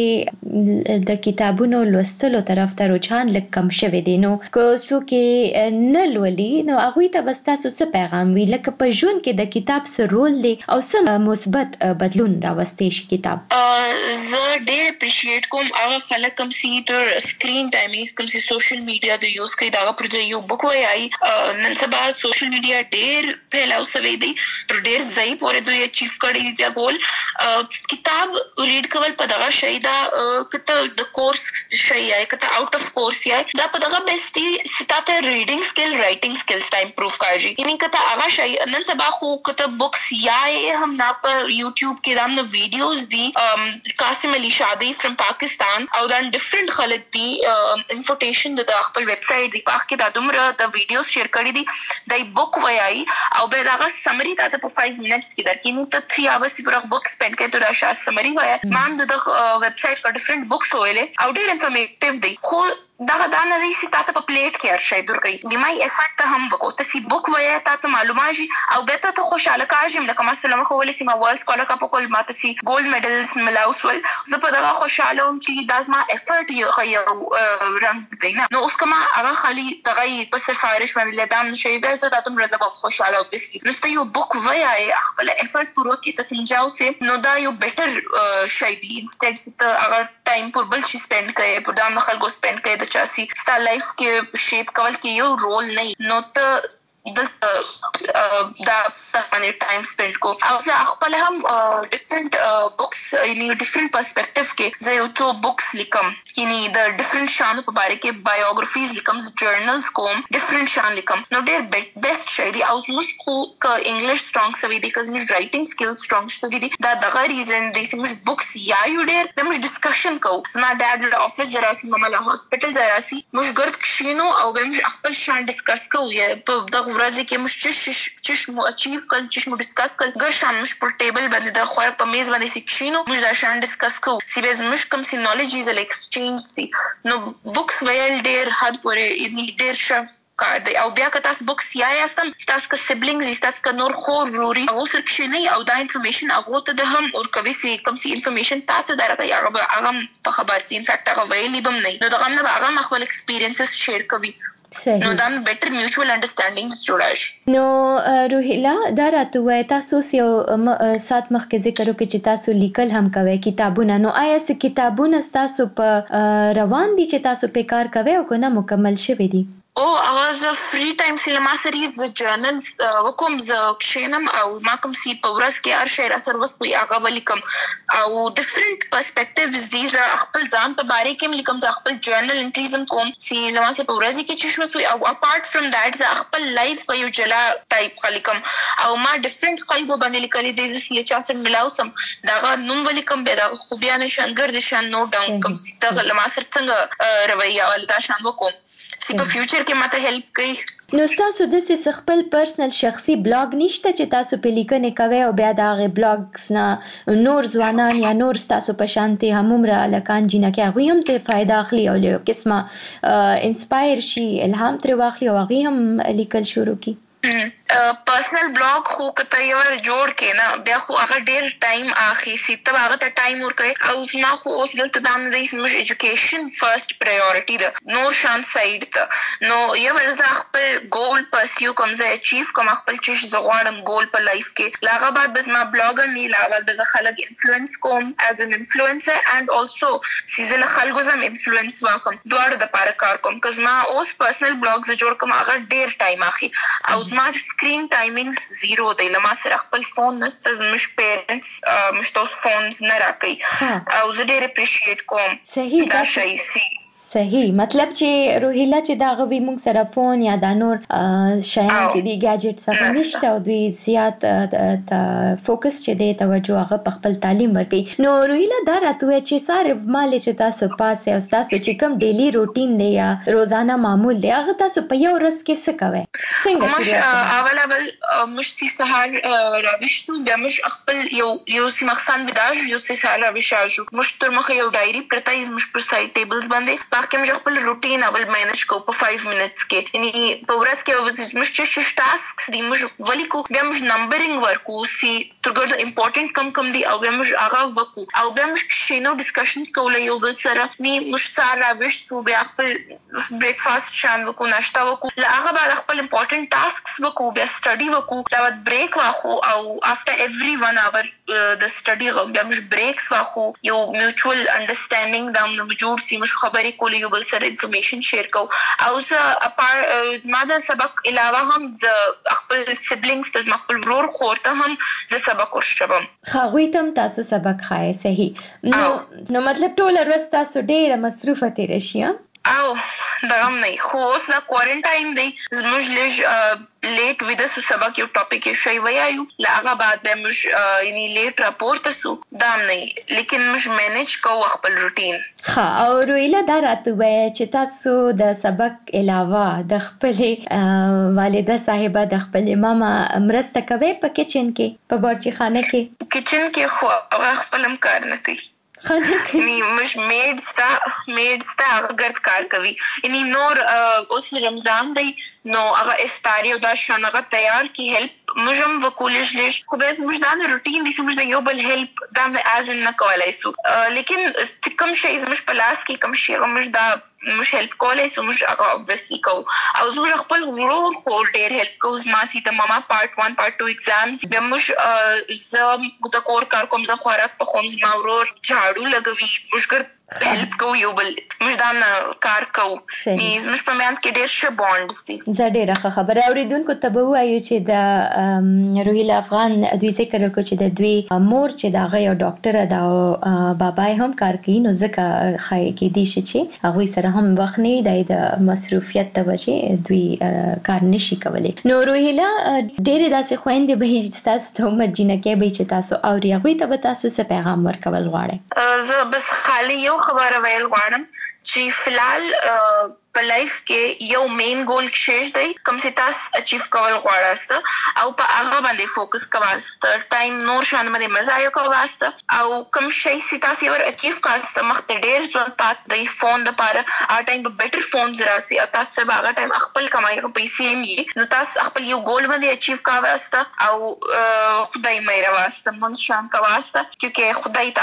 Speaker 17: چې د کتابونو لوستلو طرف ته رجحان لږ کم شوی دی نو کو څوک نه لولي نو هغه ته بس تاسو څه پیغام وی لکه په ژوند کې د کتاب سره رول دی او څه مثبت بدلون راوستي شي کتاب
Speaker 22: زه ډېر اپریشیټ کوم هغه خلک کوم سي تر سکرین ټایم کوم سي سوشل میډیا د یوز کوي دا پر یو بوک وایي نن سبا سوشل میډیا ډېر پھیلاو سوي دی تر ډېر ځای پورې دوی اچیو کړی دی ګول کتاب ریډ کول په دغه شی دا کته د کورس شی یا کته آوټ اف کورس یا دا په دغه بیسټي ستاته ریډینګ سکل رائټینګ سکلز ټایم پروف کاږي یعنی کته هغه شی نن سبا خو کته بوکس یا هم نا پر یوټیوب کې دام نو ویډیوز دي قاسم علي شادي فرام پاکستان او دا ډیفرنٹ خلک دي انفورټیشن د خپل ویب سټ دی پاک کې دا دومره د ویډیوز شیر کړی دي دای بوک وایي او به دا سمری تاسو په 5 منټس کې درکې نو ته 3 اورز پر بوک سپند کې ته دا شا سمری وایي مان د ویب سټ پر ډیفرنٹ بوکس ویلې او ډیر انفورمیټیو دی خو دا نه دي چې تاسو په پلیټ کې ارشای درکې نیمای افورت ته هم وکړو ته سی بوک وایي تاسو معلومات او به ته خوشاله کاږم لکه مثلا خو ولې سیمه ورلد سکولر کپ کول ماته سی ګولډ میډلز ملاوسول زه په دا خوشاله وم چې دا زما افورت یو رنګ دی نو اوس کما هغه خالي دغه په سفارش باندې لدام نشي به زه تاسو مرده په خوشاله او بس نو ته یو بوک وایي خپل افورت پوره کې ته سمجاو سي نو دا یو بیٹر شي دی انسټډ ته هغه ټایم پر بل شي سپند کوي په دام خلکو سپند کوي د چاسي ستا لایف کې شیپ کول کې یو رول نه نو ته دا باندې ټایم سپند کو او زه خپل هم ډیفرنٹ بوکس یعنی ډیفرنٹ پرسپیکټیو کې زه یو څو بوکس لیکم یعنی د ډیفرنٹ شانو په باره کې بایوګرافیز لیکم جرنلز کوم ډیفرنٹ شان لیکم نو ډیر بیسټ شي دی او زموږ کو ک انګلیش سترونګ سوي دی کز موږ رائټینګ سکلز سترونګ سوي دی دا دغه ریزن دی چې موږ بوکس یا یو ډیر د موږ ډسکشن کو زما ډاډ له افیس زراسي ماما له هاسپټل زراسي موږ ګرد کښینو او به موږ خپل شان ډسکس کوو یا په دغه ورځ کې موږ چشمو اچیو کل چشمو ډسکس کل ګر شان موږ پر ټیبل باندې د خور په میز باندې سکشینو موږ دا شان ډسکس کوو سی به موږ کوم سي نالج از ایکسچینج سی نو بوکس ویل ډیر حد پورې یعنی ډیر شف کار دی او بیا که تاسو بوکس یا یاستم تاسو که سبلینګز تاسو که نور خور وروري هغه سره کښینی او دا انفارمیشن هغه ته د هم اور کوي سي کوم سي انفارمیشن تاسو درکې هغه په خبر سي انفیکټ هغه ویلی بم نه نو دغه نه هغه خپل ایکسپیرینسز شیر کوي نو دا بیٹر میوچوال انډرستانډینګز جوړای
Speaker 17: نو روهیلا دا راته وای تاسو یو سات مخکې ذکر وکړي چې تاسو لیکل هم کوي کتابونه نو آیا څه کتابونه تاسو په روان دي چې تاسو په کار کوي او کنه مکمل شوي دي
Speaker 22: او هغه زه فری ټایم سینما سریز جرنلز وکوم زه کښینم او ما کوم سی په ورځ کې هر شی را سره وسوي هغه ولیکم او ډیفرنٹ پرسپیکټیوز دي زه خپل ځان په باره کې لیکم زه خپل جرنل انټریز کوم سی لمه سه په ورځ کې چې شوسوي او اپارټ فرام دیٹ زه خپل لایف په یو جلا ټایپ خلیکم او ما ډیفرنٹ خلکو باندې لیکلي دي چې چا سره ملاوسم داغه نوم ولیکم به داغه خوبیان نشانګر دي شان نوٹ ډاون کوم سی داغه لمه سره څنګه رویه ولدا شان وکوم سی په فیوچر کې ماته هیلپ کوي.
Speaker 17: نو تاسو د څه خپل پرسنل شخصي بلاګ نشته چې تاسو په لیکنه کوي او بیا دا غي بلاګز نه نور ځوانان یا نور تاسو په شانتي همومره لکان جنکه هغه هم ته فائدہ اخلي او له قسمه انسپایر شي الهام تر واخلي او هغه هم لیکل شروع کی؟
Speaker 22: پرسنل بلاګ خو کته یو جوړ کې نه بیا خو هغه ډیر ټایم اخی سی ته هغه ته ټایم ورکړي او زما خو اوس دلته د امنیت زموږ ایجوکیشن فرست پرایورټی ده نور شان سایډ ته نو یو ورځ خپل ګول پرسیو کوم زه اچیو کوم خپل چې زغواړم ګول په لایف کې لاغه بعد بس ما بلاګر نه لاغه بس خلک انفلوئنس کوم از ان انفلوئنسر اند السو سیزل خلکو زم انفلوئنس واخم دوړو د پاره کار کوم کزما اوس پرسنل بلاګز جوړ کوم هغه ډیر ټایم اخی او زما سکرین ټایمینګ زیرو دی لمه سره خپل فون نسته زموږ پیرنټس مشتوس فونز نه راکړي او زه ډېر اپریشیټ کوم
Speaker 17: صحیح
Speaker 22: دا شی سی
Speaker 17: صحیح مطلب چې روهیله چې دا غوي موږ سره فون یا دا نور شیان چې دی گیجټس هغه نشته او دوی زیات فوکس چې دی توجه هغه په خپل تعلیم ورکړي نو روهیله دا راته چې ساره مال چې تاسو پاسه او تاسو چې کوم ډیلی روټین دی یا روزانه معمول دی هغه تاسو په یو ورځ کې څه کوئ څنګه
Speaker 22: مش اول مش سي سهار راوښتو بیا مش خپل یو سي مخسن وداج یو سي سهار راوښاجو مش تر مخه یو ډایری پرتایز مش پر سایت ټیبلز باندې کې موږ خپل روټین اول مینج کو په 5 منټس کې یعنی په ورځ کې موږ چې ټاسکس دي موږ ولیکو بیا موږ نمبرینګ ورکو سی ترګر د امپورټنت کم دی او بیا موږ هغه وکو او بیا موږ شینو ډسکشنز کول یو بل سره ني موږ سره راوښ سو بیا خپل بریکفاست شان وکو ناشته وکو لا هغه بعد خپل امپورټنت ټاسکس وکو بیا سټډي وکو دا بعد بریک واخو او افټر ایوری 1 اور د سټډي بیا موږ بریکس واخو یو میوچوال انډرستانډینګ دا موږ سی موږ خبرې کولې یو بل سره انفارمیشن شیر کو او زه زما سبق علاوه هم زه خپل سبلینګز د خپل ورور خورته هم زه سبق ورشوم
Speaker 17: خاوي تم تاسو سبق خای صحیح نو مطلب ټول ورځ تاسو ډیره مصروفه تیر شي
Speaker 22: او دا هم نه خو اوس دا کوارنټاین دی زموږ لږ لیټ ویده سو سبق یو ټاپک یې شوی وایو لاغه بعد به موږ یعنی لیټ راپورت سو دا هم نه لیکن موږ مینج کوو خپل روټین
Speaker 17: ها او رویلا دا راته وای چې تاسو د سبق علاوه د خپل والده صاحبہ د خپل ماما مرسته کوي په کچن کې په بورچی خانه کې
Speaker 22: کچن کې خو هغه خپلم کار نه کوي یعنی مش میډز تا هغه ګرد کار کوي یعنی نور اوس رمضان دی نو هغه افطاری او دا شان هغه تیار کی هیلپ مجم وکولش لیش خو به موږ دا روټین دي موږ یو بل هیلپ دا از نه کولای سو لیکن کوم شی زموږ په لاس کې کوم شی موږ دا موږ هیلپ کولای سو موږ هغه obviously کو او زموږ خپل ورور خو ډیر هیلپ کو زما سي ته ماما پارت 1 پارت 2 ایگزامز به موږ زه د کور کار کوم زه خوراک په خوم زما ورور جاړو لګوي موږ هیلپ کو یو بل موږ دا کار کو زموږ په میانس کې ډیر ښه بانډز دي
Speaker 17: زه ډیره خبره اوریدونکو ته به وایو چې د روهیله افغان دوی ذکر وکړو چې د دوی مور چې دا غي ډاکټر دا او بابای هم کار کوي نو ځکه خای کې دي چې هغه سره هم وخت نه دی د مصروفیت ته وجه دوی کار نشي کولای نو روهیله ډیره داسې خويندې به تاسو ته عمر جنکه به چې تاسو او هغه ته به تاسو څه پیغام ورکول غواړئ
Speaker 22: زه بس خالی یو خبره ویل غواړم چې فلحال په لایف کې یو مین ګول شیش دی کوم چې تاسو اچیو کول غواړئ او په هغه باندې فوکس کوئ ټایم نور شان باندې مزه یو کوئ او کوم شی چې تاسو ور اچیو کوئ مخته ډیر ځون پات دی فون د پاره ا ټایم په بیٹر فونز راسي او تاسو به هغه ټایم خپل کمای پیسې می نو تاسو خپل یو ګول باندې اچیو کوئ او خدای مې راوسته مون شان کوئ کیونکه خدای تاسو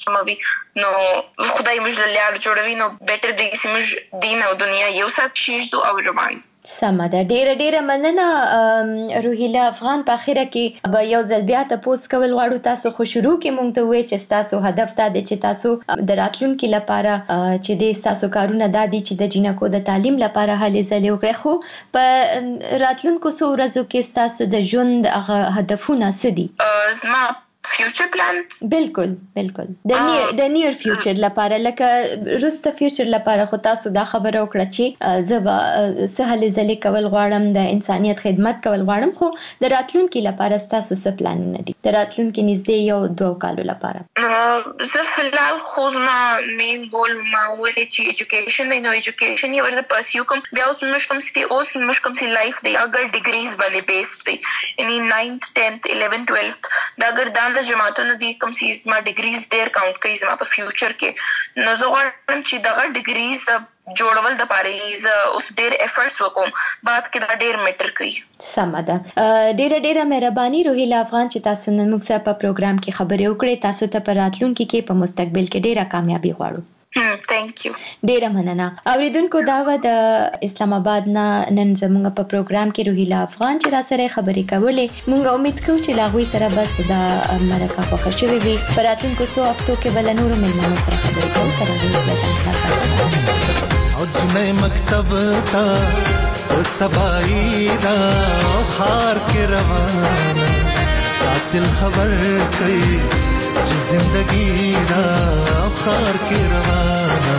Speaker 22: سموي نو خدای موږ له لار جوړوي نو بیٹر دی چې موږ دین او دنیا یو سات شي او روان
Speaker 17: سمه ده. ډیره مننه روهیله افغان. په اخره کې به یو ځل بیا تاسو کول غواړو. تاسو خو شروع کې مونږ ته وایي چې تاسو هدف دا دی چې تاسو د راتلونکي لپاره چې د تاسو کارونه دا دي چې د جنکو د تعلیم لپاره هلې ځلې وکړي. خو په راتلونکو څو ورځو کې تاسو د ژوند هدفونه څه دي؟
Speaker 22: زما فیوچر پلانز
Speaker 17: بالکل د نیر فیوچر لپاره لکه رسته فیوچر لپاره خو تاسو دا خبره وکړه چې زبا سهل زلي کول غواړم د انسانيت خدمت کول غواړم. خو د راتلونکي لپاره تاسو څه پلانونه دي د راتلونکي نږدې 1-2 کالو لپاره؟
Speaker 22: زه فلحال خو زما مین ګول ما ولې چې ایجوکیشن نو ایجوکیشن یې ورته پاسیو کوم. بیا اوس مشکم سي لایف دی اگر ډیګریز باندې بیسډ دی یعنی 9th 10th 11th 12th دا اگر دا جماعتونو دي کوم سیز ما ډیګریز ډیر کاونټ کوي زما په فیوچر کې. نو زه غواړم چې دغه ډیګریز جوړول د پاره اوس ډیر افورټس وکوم بعد کې دا ډیر میټر کوي.
Speaker 17: سمه ده. ډیره مهرباني روهیله افغان چې تاسو نن موږ سره په پروګرام کې خبرې وکړې. تاسو ته په راتلونکي کې په مستقبل کې ډیره کامیابی غواړو.
Speaker 22: تhank you.
Speaker 17: ډیره مننه. اوریدونکو دا و د اسلام آباد نه نن زموږ په پروګرام کې روهیله افغان چې را سره خبرې کولې. موږ امید کوو چې لاغوي سره بس دا مرکه خوښ شوي وي. په راتلونکو څو هفتو کې بل نورو مېلمنو سره خبرې کوو. تر هغه وخته
Speaker 2: او جنې مکتب تا او سبای دا خار کې روان قاتل خبر کوي چې زندگی دا خار کې روان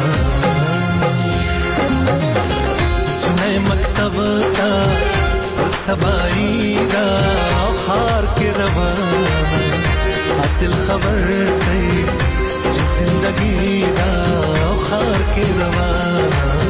Speaker 2: جنې مکتب تا او سبای دا خار کې روان قاتل خبر کوي چې زندگی دا خار کې روان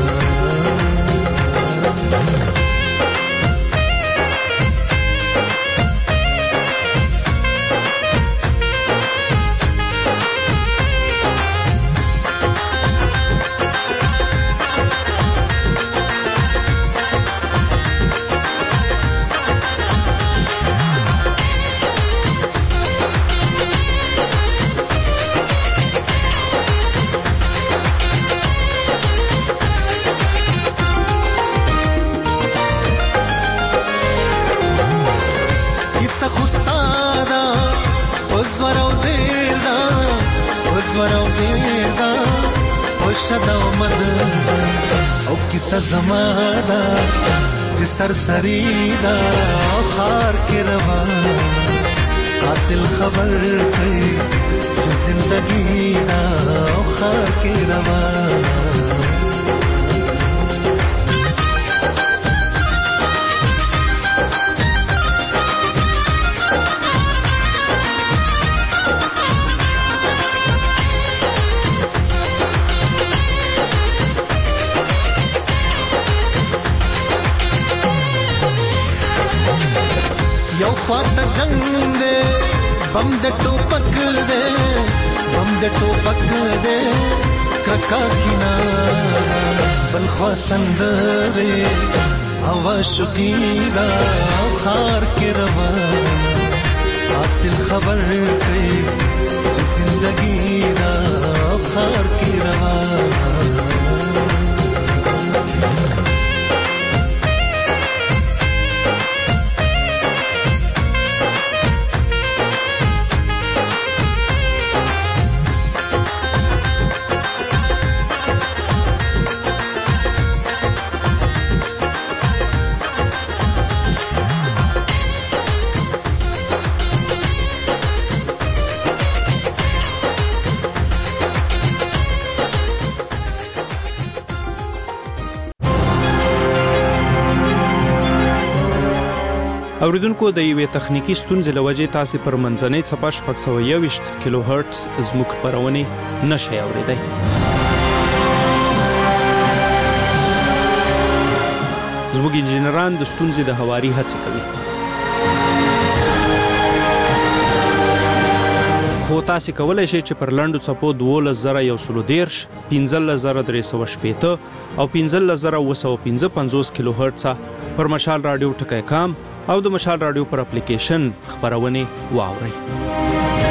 Speaker 2: زمادا چې سرسری دا خار کې روان قاتل خبر کوي چې زندگی دا خار کې روان خواته جنگ دے بم د ټوپک دے کرکا کینا بل خواسند دے هوا شقیدا خار کې روان قاتل خبر کوي چې زندگی دا خار کې روان
Speaker 4: اوریدونکو د یوې تخنیکی ستونزې لوجې تاسو پر منځنۍ صفحه 621 کیلو هرتز زموږ خبرونه نشئ اوریدای. زموږ انجنیران د ستونزې د هواري هڅه کوي. خو تاسو کولای شئ چې پر لاندو صفو 12113 15315 او 15255 کیلو هرتز پر مشال رادیو ټکای کام او د مشال رادیو پر اپلیکیشن خبرونه واورئ.